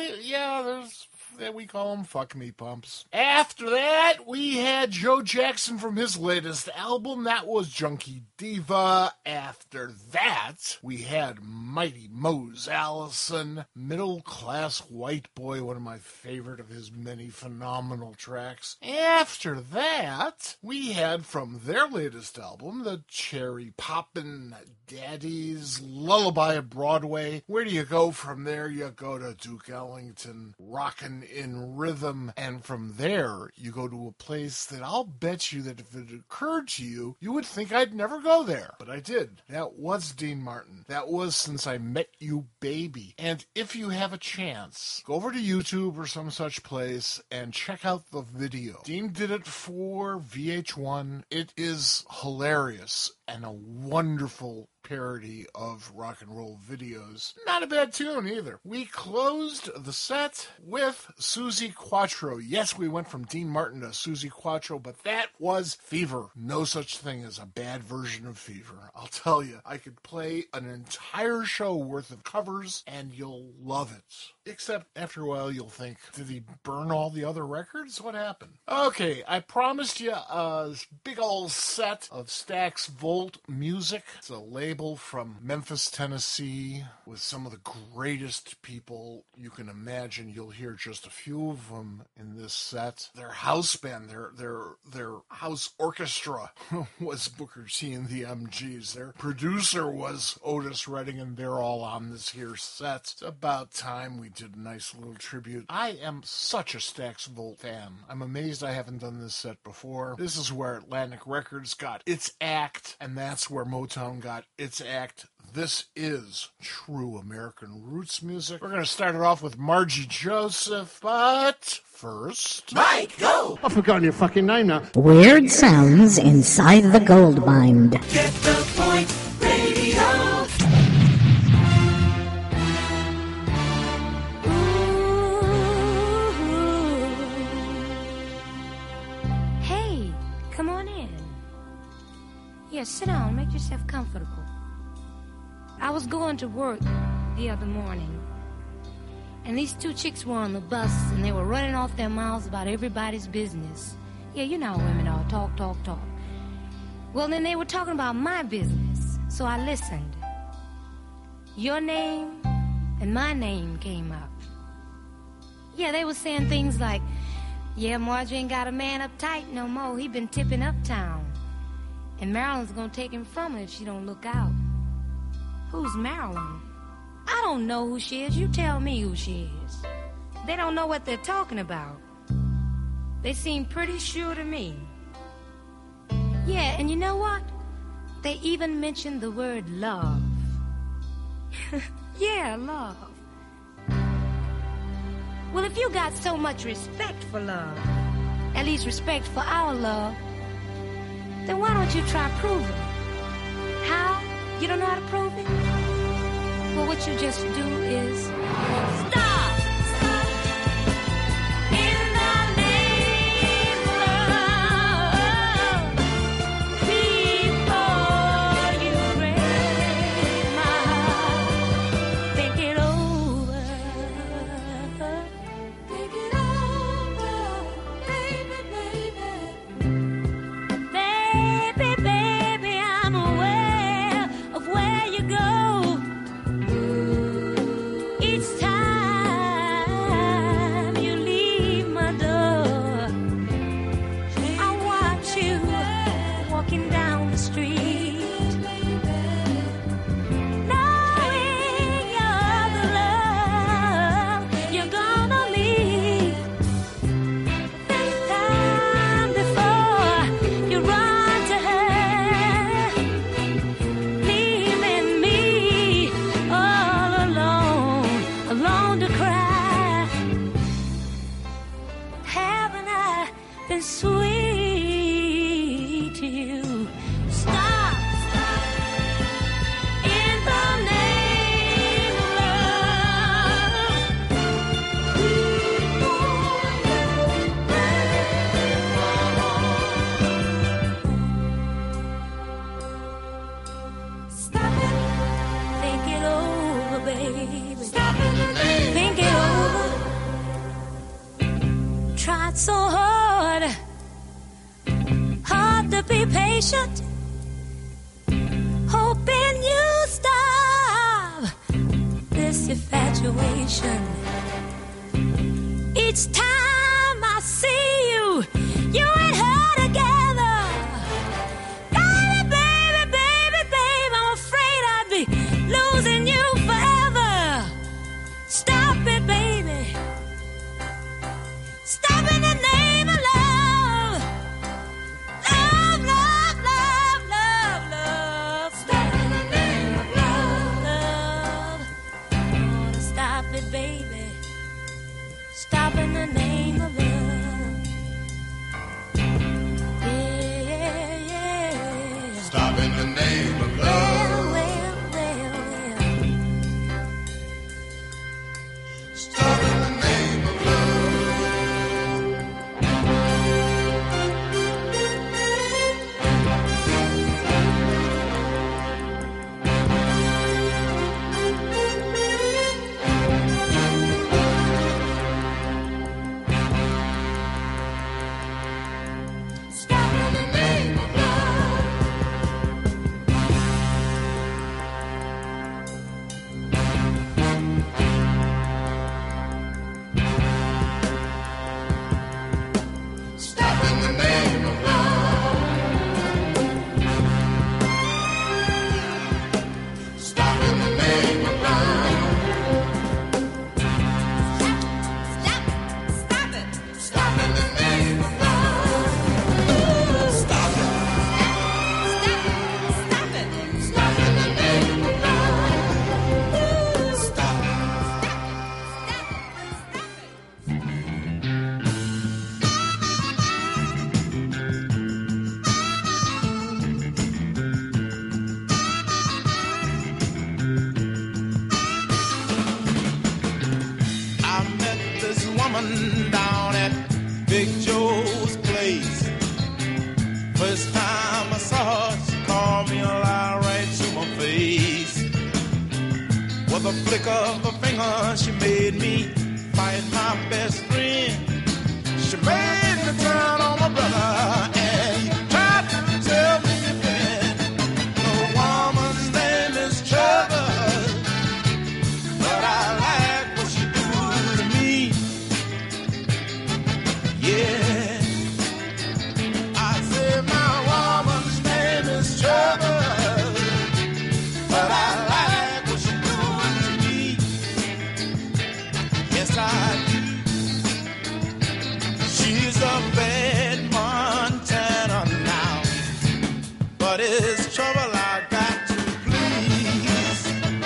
we call them Fuck Me Pumps. After that, we had Joe Jackson from his latest album. That was Junkie Diva. After that, we had Mighty Mose Allison, Middle Class White Boy, one of my favorite of his many phenomenal tracks. After that, we had from their latest album, the Cherry Poppin' Daddies, Lullaby of Broadway. Where do you go from there? You go to Duke Ellington, Rockin' in Rhythm, and from there you go to a place that I'll bet you that if it occurred to you, you would think I'd never go there. But I did. That was Dean Martin. That was Since I Met You Baby. And if you have a chance, go over to YouTube or some such place and check out the video. Dean did it for VH1. It is hilarious and a wonderful parody of rock and roll videos. Not a bad tune either. We closed the set with Suzi Quatro. Yes, we went from Dean Martin to Suzi Quatro, but that was Fever. No such thing as a bad version of Fever. I'll tell you, I could play an entire show worth of covers and you'll love it. Except after a while you'll think, did he burn all the other records? What happened? Okay, I promised you a big old set of Stax Volt music. It's a label from Memphis, Tennessee, with some of the greatest people you can imagine. You'll hear just a few of them in this set. Their house band, their house orchestra was Booker T and the MGs. Their producer was Otis Redding, and they're all on this here set. It's about time we did a nice little tribute. I am such a Stax Volt fan. I'm amazed I haven't done this set before. This is where Atlantic Records got its act, and that's where Motown got its act. This is true American roots music. We're going to start it off with Margie Joseph, but first...
Mike, go!
I've forgotten your fucking name now.
Weird sounds inside the gold bind.
Get the point, radio.
Hey, come on in. Yeah, sit down, make yourself comfortable. I was going to work the other morning, and these two chicks were on the bus, and they were running off their mouths about everybody's business. Yeah, you know how women are, talk, talk, talk. Well, then they were talking about my business, so I listened. Your name and my name came up. Yeah, they were saying things like, yeah, Marjorie ain't got a man uptight no more. He been tipping uptown. And Marilyn's gonna take him from her if she don't look out. Who's Marilyn? I don't know who she is. You tell me who she is. They don't know what they're talking about. They seem pretty sure to me. Yeah, and you know what? They even mentioned the word love. Yeah, love. Well, if you got so much respect for love, at least respect for our love, then why don't you try proving it? How? You don't know how to prove it? Well, what you just do is stop. In the name of love, before you break my heart, think it over. Think it over, baby, baby. Baby, baby, I'm aware of where you go. Each time you leave my door, I watch you walking down the street, knowing you're the love you're gonna meet. This time before you run to her, leaving me all alone to cry. Haven't I been sweet to you? Stop. not so hard. Hard to be patient. Hoping you stop this infatuation. Each time I see you, you and her together. Baby, baby, baby, baby, I'm afraid I'd be losing you forever. Stop it, baby. Stop in the name of love. Love, love, love, love, love. Stop in the name of love, love. I wanna stop it, baby. Stop in the name of love. Yeah, yeah, yeah.
Stop in the name of love.
Well, well, well, well.
Stop in the name of
Stop in the name of love.
Stop in the name of love. Stop in the name of love.
Stop it.
Stop in the name of love. Stop it.
Stop it.
Stop in the name of love. Stop it.
I met this woman down at Big Joe's place. First time I saw her, she called me a lie right to my face. With a flick of her finger, she made me fight my best friend. She made me turn on my brother, and he tried to tell me then the woman's name is Trevor. But I like what she do to me. Yeah. I say my woman's name is Trevor. But I like what she do to me. Yes, I do. She's a bad Montana now. But it's trouble I got to please.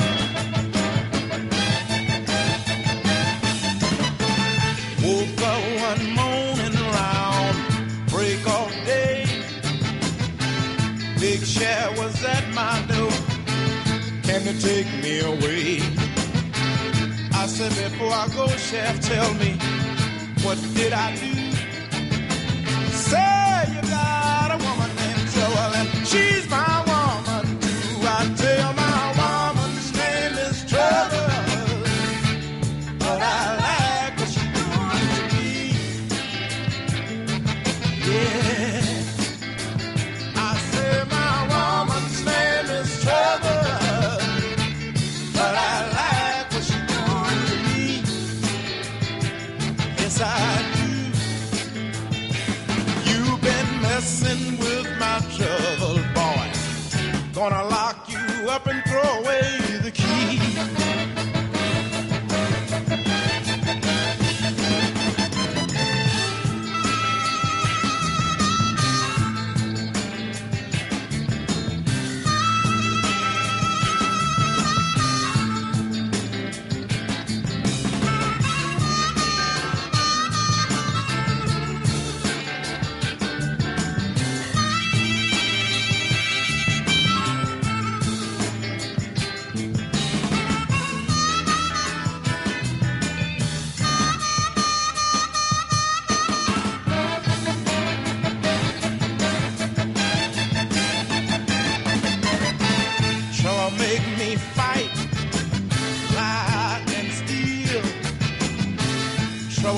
Woke up one morning around break of day. Big Share was at my door. Can you take me away? I said, before I go, Chef, tell me, what did I do? Say you got a woman named Joel, and she's my woman too. I tell my woman's name is Trevor. But I like what she do to me. Yeah. I say my woman's name is Trevor. But I like what she do to me. Yes, I do. You've been messing with my trouble, boy. Gonna lock you up and throw away the key.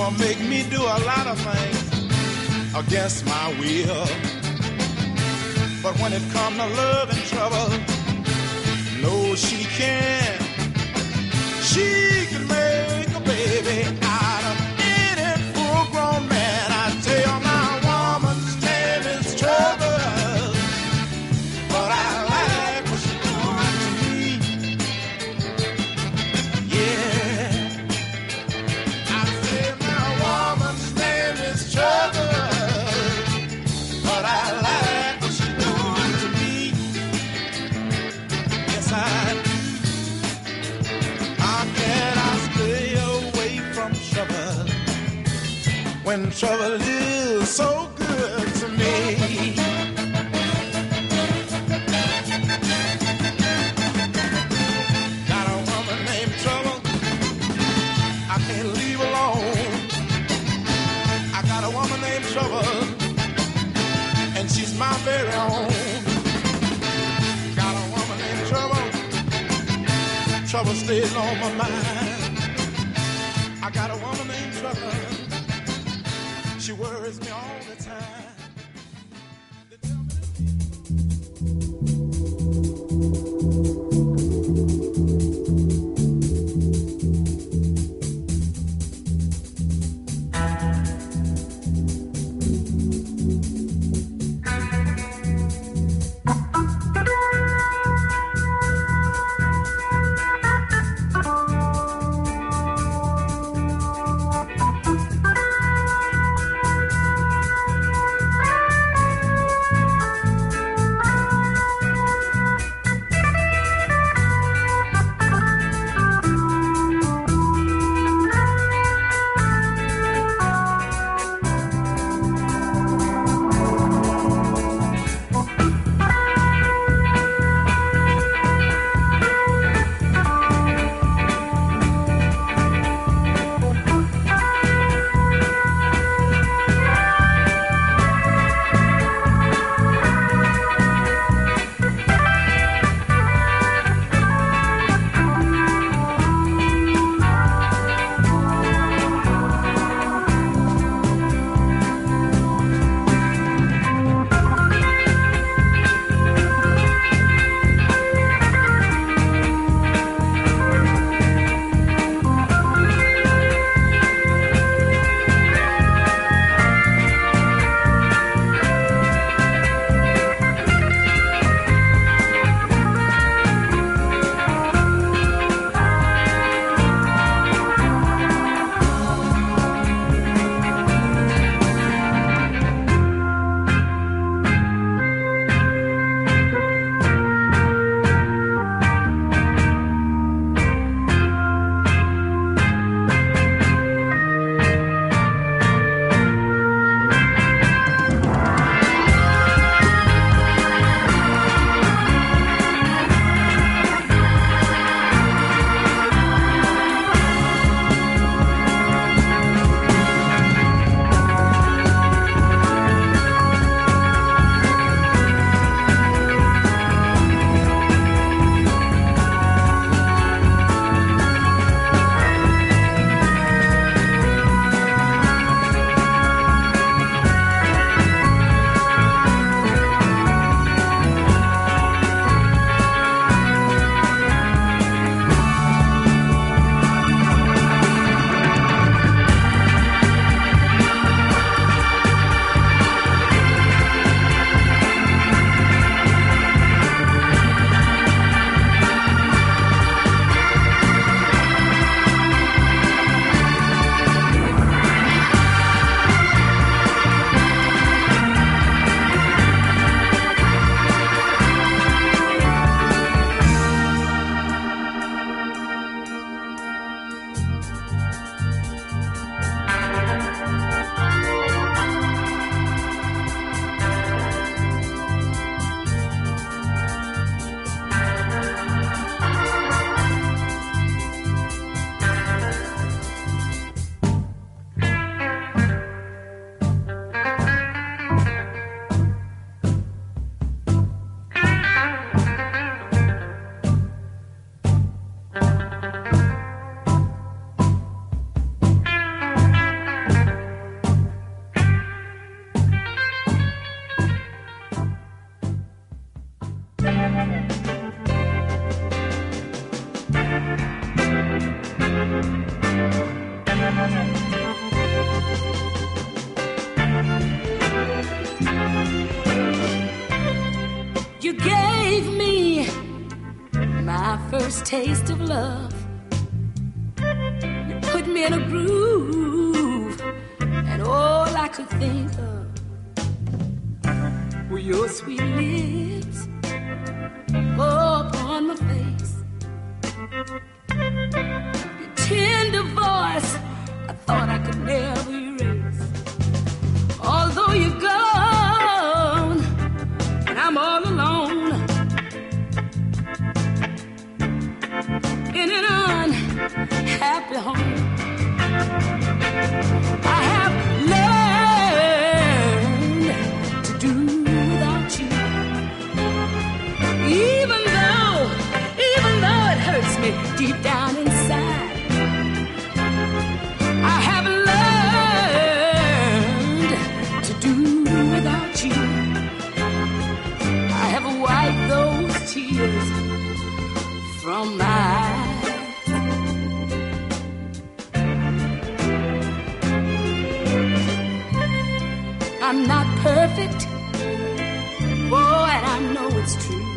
Mama make me do a lot of things against my will. But when it comes to love and trouble, no, she can't. She can make a baby out of any full-grown man. I tell my woman's name is trouble, but I like what she doing to me. Yeah, I say my woman's name is trouble, but I like what she doing to me. Yes, I do. How can I stay away from trouble when trouble is so good to me? Got a woman named Trouble, I can't leave alone. I got a woman named Trouble, and she's my very own. Got a woman named Trouble, trouble stays on my mind. I got a woman named Trouble, she worries me all the time.
first taste of love. You put me in a groove, and all I could think of were your sweet lips upon my face. Your tender voice, I thought I could never erase. Although you're gone, and I'm all alone in an unhappy home, I have learned to do without you. Even though it hurts me deep down inside, I have learned to do without you. I have wiped those tears from my eyes. I'm not perfect, oh, and I know it's true.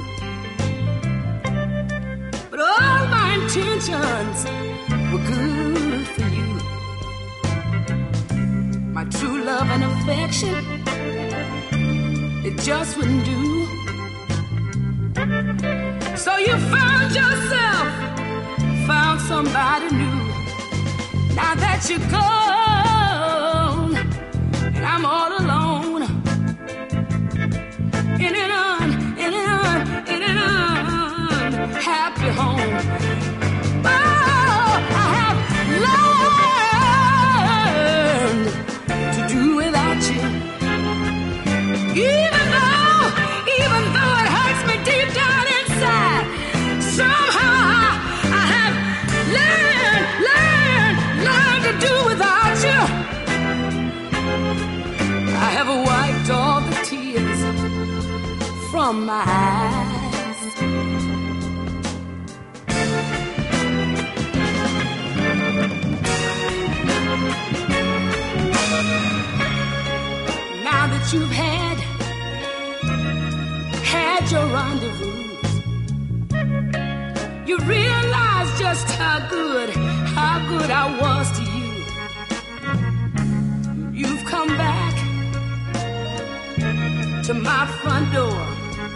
But all my intentions were good for you. My true love and affection, it just wouldn't do. So you found yourself, found somebody new. Now that you're gone, and I'm all alone in an unhappy home. Oh, I have learned to do without you. Even though it hurts me deep down inside, somehow I have learned to do without you. I have wiped all the tears from my eyes. Now that you've had your rendezvous, you realize just how good I was to you. You've come back to my front door,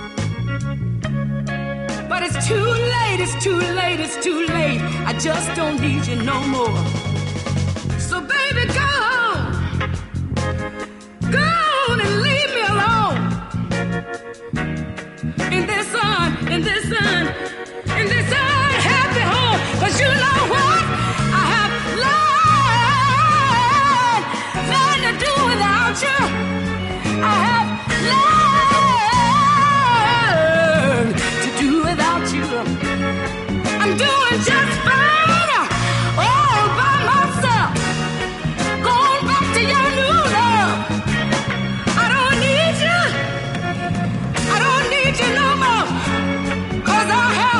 but it's too late, it's too late, it's too late. I just don't need you no more. So baby, go on and leave me alone in this unhappy home. 'Cause you know what? I have learned to do without you. I have learned to do without you. I'm doing just fine all by myself. Going back to your new love. I don't need you. I don't need you no more. 'Cause I have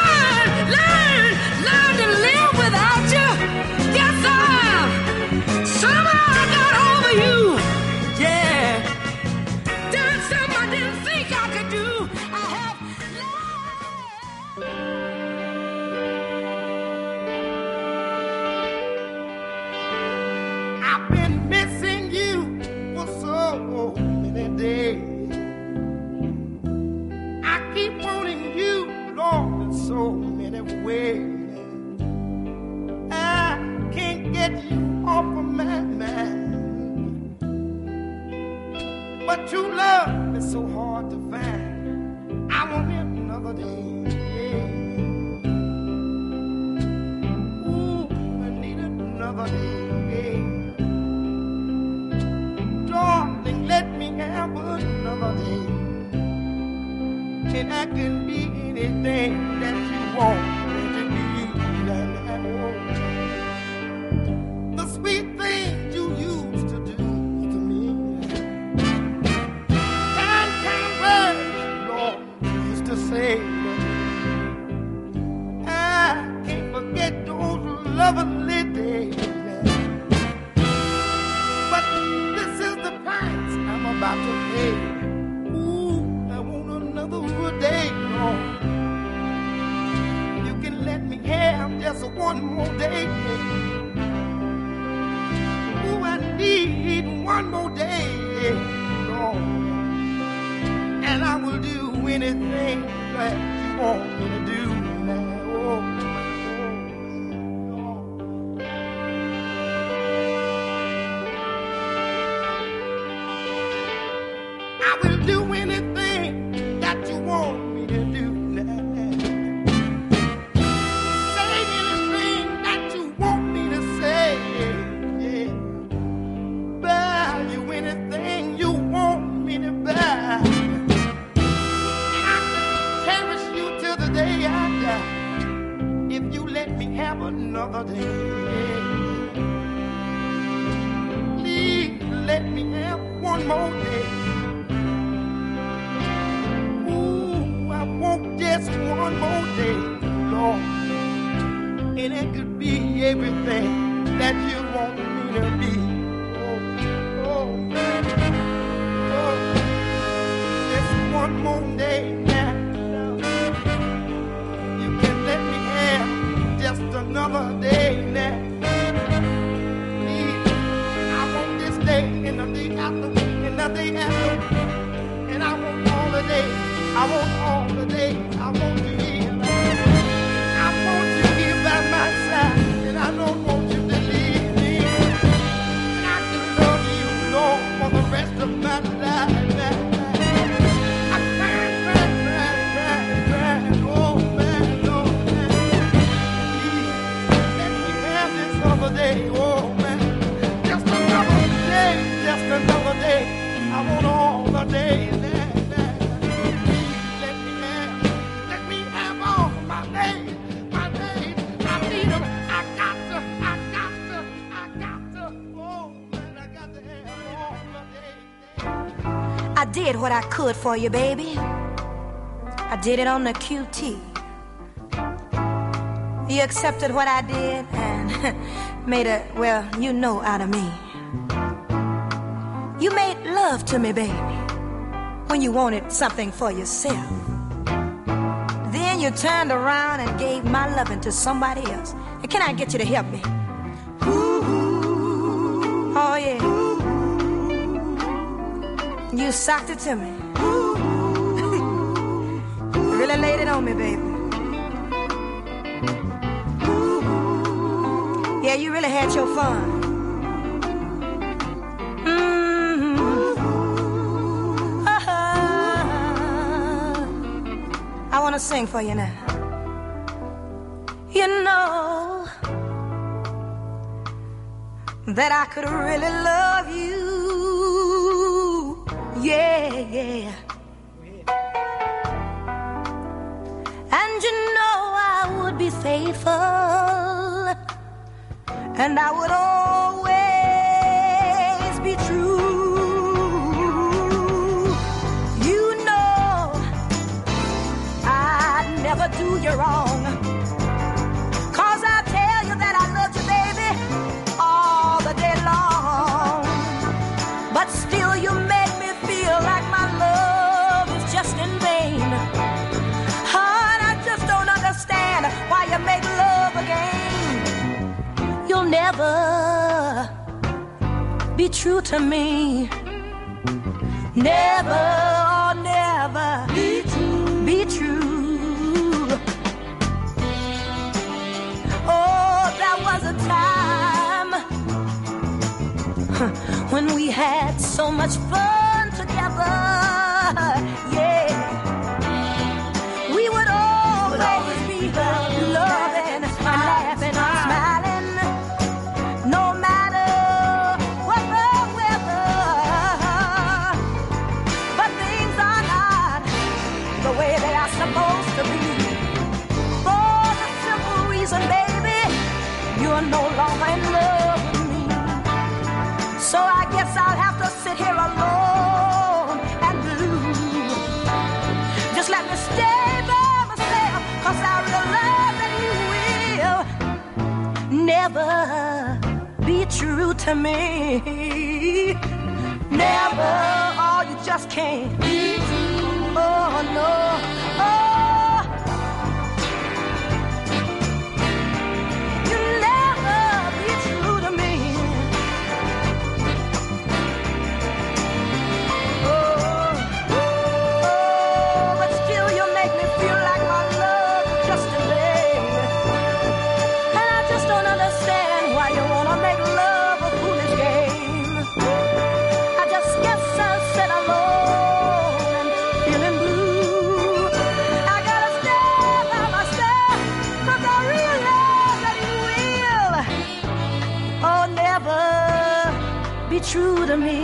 learned to live without you. Yes, I have. Somehow I got over you. Yeah. Done something I didn't think I could do. I have
I've been missing you for so many days. I keep wanting you, Lord, in so many ways. I can't get you off of my mind. But true love is so hard to find. I want it another day. Ooh, I need it another day. Darling, let me have another day. And I can be anything that you want me to be. The sweet things you used to do to me. Kind words, Lord, you used to say. I can't forget those lovely days. But this is the price I'm about to pay. Ooh, I want another day, Lord. You can
day. Ooh, I need one more day, Lord. And I will do anything that you want me to do now. Oh, I will do anything that you want me to do now. Say anything that you want me to say. Yeah. Buy you anything you want me to buy. And I can cherish you till the day I die. If you let me have another day. Please let me have one more day. Just one more day, Lord, and it could be everything that you want me to be. Oh, oh, oh, just one more day now. You can let me have just another day now. Please, I want this day and the day after, and the day after, and I want all the day. I want all the day. I want you here. I want you here by my side. And I don't want you to leave me. And I can love you, Lord, for the rest of my life. I cry. Oh, man, Lord, man. Please, let me have this other day. Oh, man. Just another day. Just another day. I want all the days.
I did what I could for you, baby. I did it on the QT. You accepted what I did and made a, well, you know, out of me. You made love to me, baby, when you wanted something for yourself. Then you turned around and gave my loving to somebody else. And can I get you to help me? Oh, yeah. You socked it to me. Really laid it on me, baby. Yeah, you really had your fun. I want to sing for you now. You know that I could really love you. Yeah, yeah. And you know I would be faithful, and I would always be true. You know I'd never do you wrong, 'cause I tell you that I love you, baby, all the day long. But still you make me feel like my love is just in vain. And I just don't understand why you make love again. You'll never be true to me. Never, oh never be true. Be true. Oh, there was a time when we had so much fun together, yeah. We would always be loving and laughing and smiling, no matter what the weather. But things are not the way they are supposed to be, for the simple reason, baby, you're no longer in love with me. So I guess I'll have to sit here alone and blue. Just let me stay by myself, 'cause I realize that you will never be true to me. Never, oh, you just can't be true. Oh, no, oh. You never why you wanna make love a foolish game. I just guess I sat alone and feeling blue. I gotta stay by myself, 'cause I realize that you will, oh, never be true to me.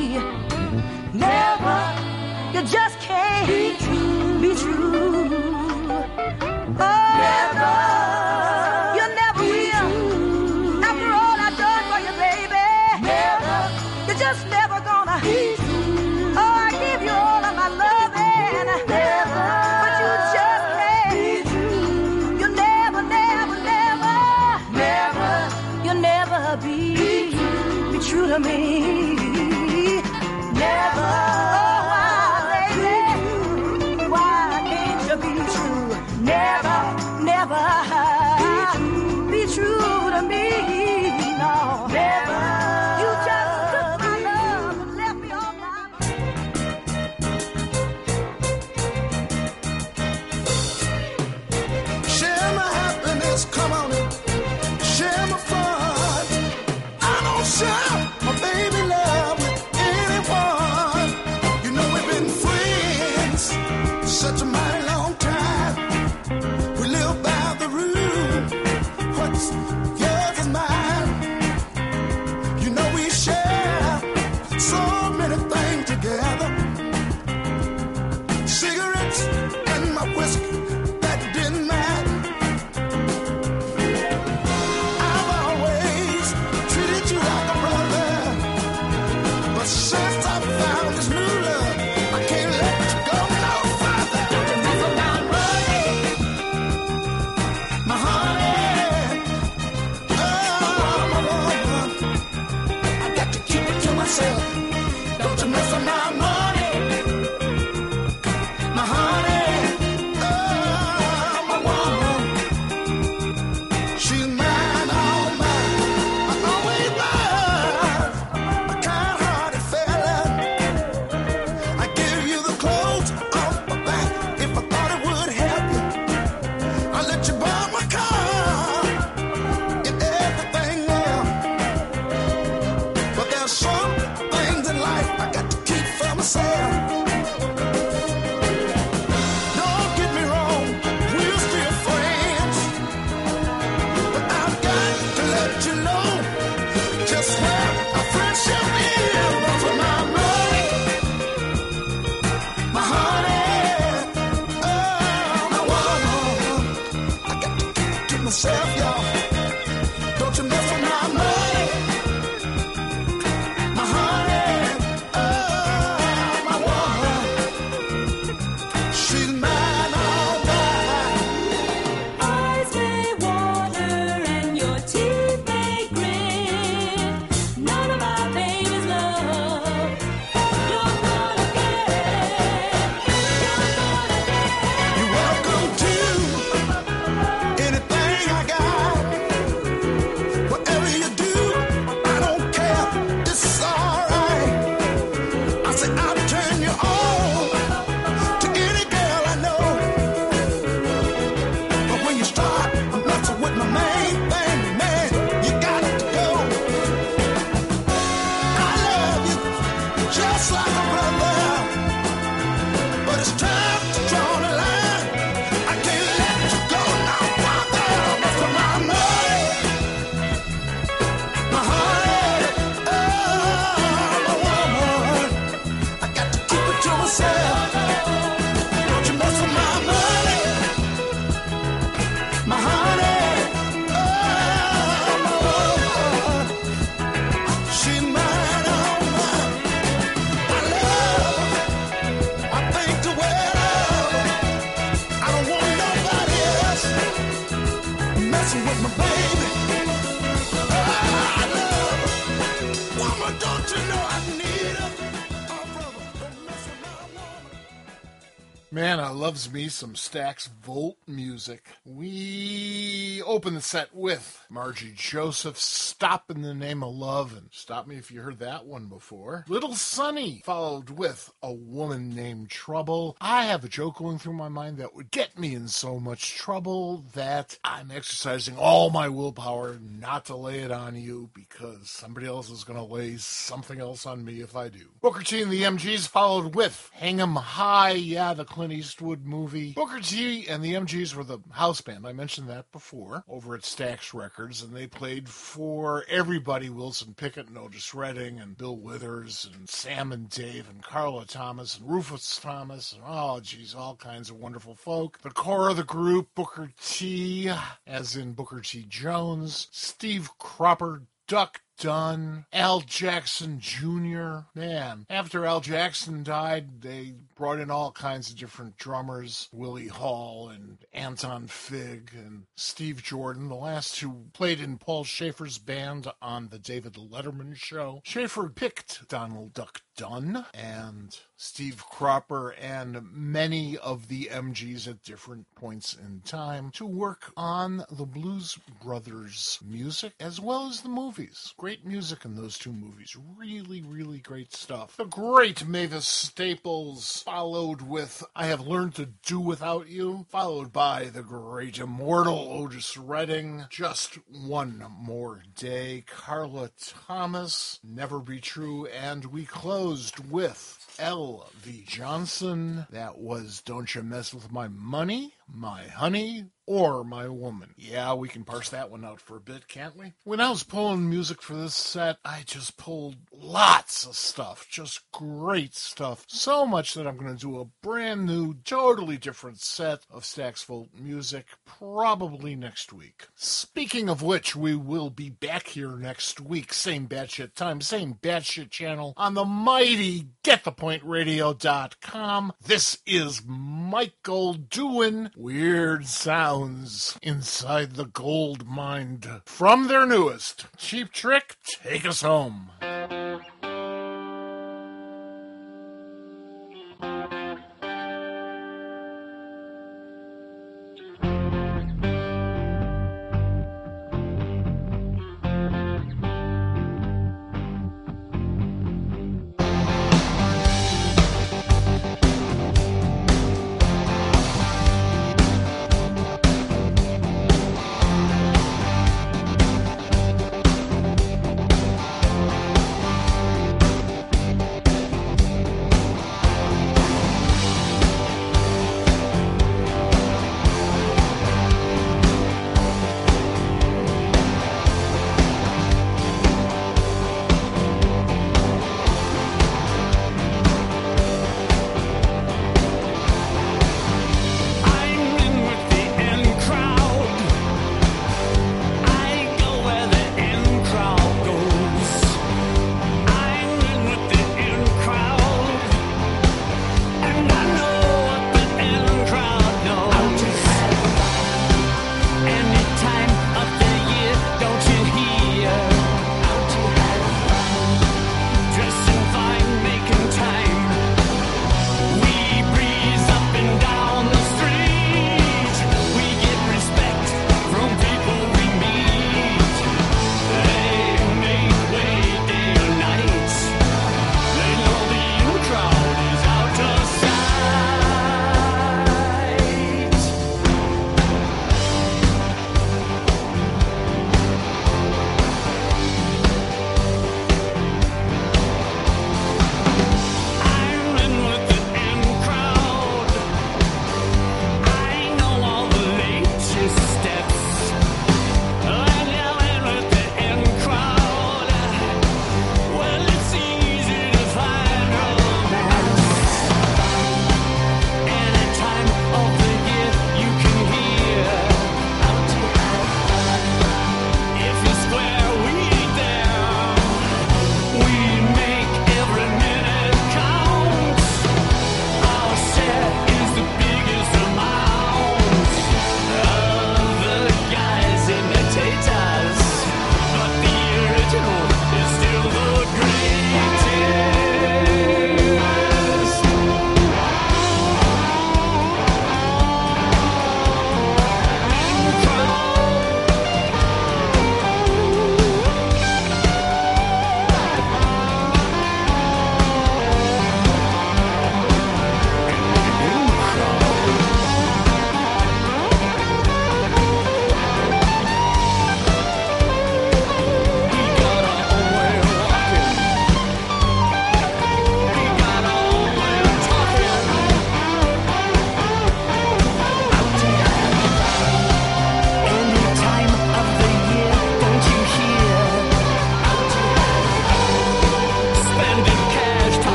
Never, you just can't be true. Oh, never, you never will. After all I've done for you, baby, never, you're just never gonna. Oh, I give you all of my loving, never, but you just can't. You never, never, never, never, you'll never be true to me. Never. Oh, why, baby? Why can't you be true? Never, never be true to me. No, never. You just took my love and left me all by myself.
Share my happiness, come on in. Share my fun. I don't share my baby love.
Man, I loves me some Stax Volt music. We open the set with Margie Joseph, Stop in the Name of Love, and stop me if you heard that one before. Little Sonny, followed with A Woman Named Trouble. I have a joke going through my mind that would get me in so much trouble that I'm exercising all my willpower not to lay it on you, because somebody else is going to lay something else on me if I do. Booker T and the MGs, followed with Hang 'em High, yeah, the Clint Eastwood movie. Booker T and the MGs were the house band. I mentioned that before, over at Stax Records, and they played for everybody: Wilson Pickett and Otis Redding and Bill Withers and Sam and Dave and Carla Thomas and Rufus Thomas and, oh geez, all kinds of wonderful folk. The core of the group: Booker T, as in Booker T. Jones, Steve Cropper, Duck Dunn, Al Jackson Jr. Man, after Al Jackson died, they brought in all kinds of different drummers: Willie Hall and Anton Fig and Steve Jordan, the last two played in Paul Schaefer's band on the David Letterman show. Schaefer picked Donald Duck Dunn and Steve Cropper and many of the MGs at different points in time to work on the Blues Brothers music as well as the movies. Great music in those two movies. Really, really great stuff. The great Mavis Staples, followed with I Have Learned to Do Without You, followed by the great immortal Otis Redding, Just One More Day, Carla Thomas, Never Be True, and we closed with L.V. Johnson. That was Don't You Mess With My Money, My Honey, or My Woman. Yeah, we can parse that one out for a bit, can't we? When I was pulling music for this set, I just pulled lots of stuff. Just great stuff. So much that I'm going to do a brand new, totally different set of Stax Volt music probably next week. Speaking of which, we will be back here next week. Same batshit time, same batshit channel on the mighty GetThePointRadio.com. This is Michael doing Weird Sounds Inside the Gold Mine from their newest Cheap Trick, Take Us Home.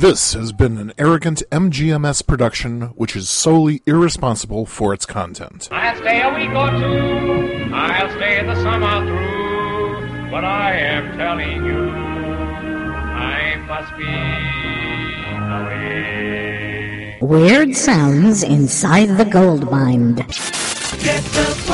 This has been an arrogant MGMS production which is solely irresponsible for its content.
I'll stay a week or two, I'll stay the summer through, but I am telling you, I must be away.
Weird sounds inside the gold mine.
Get the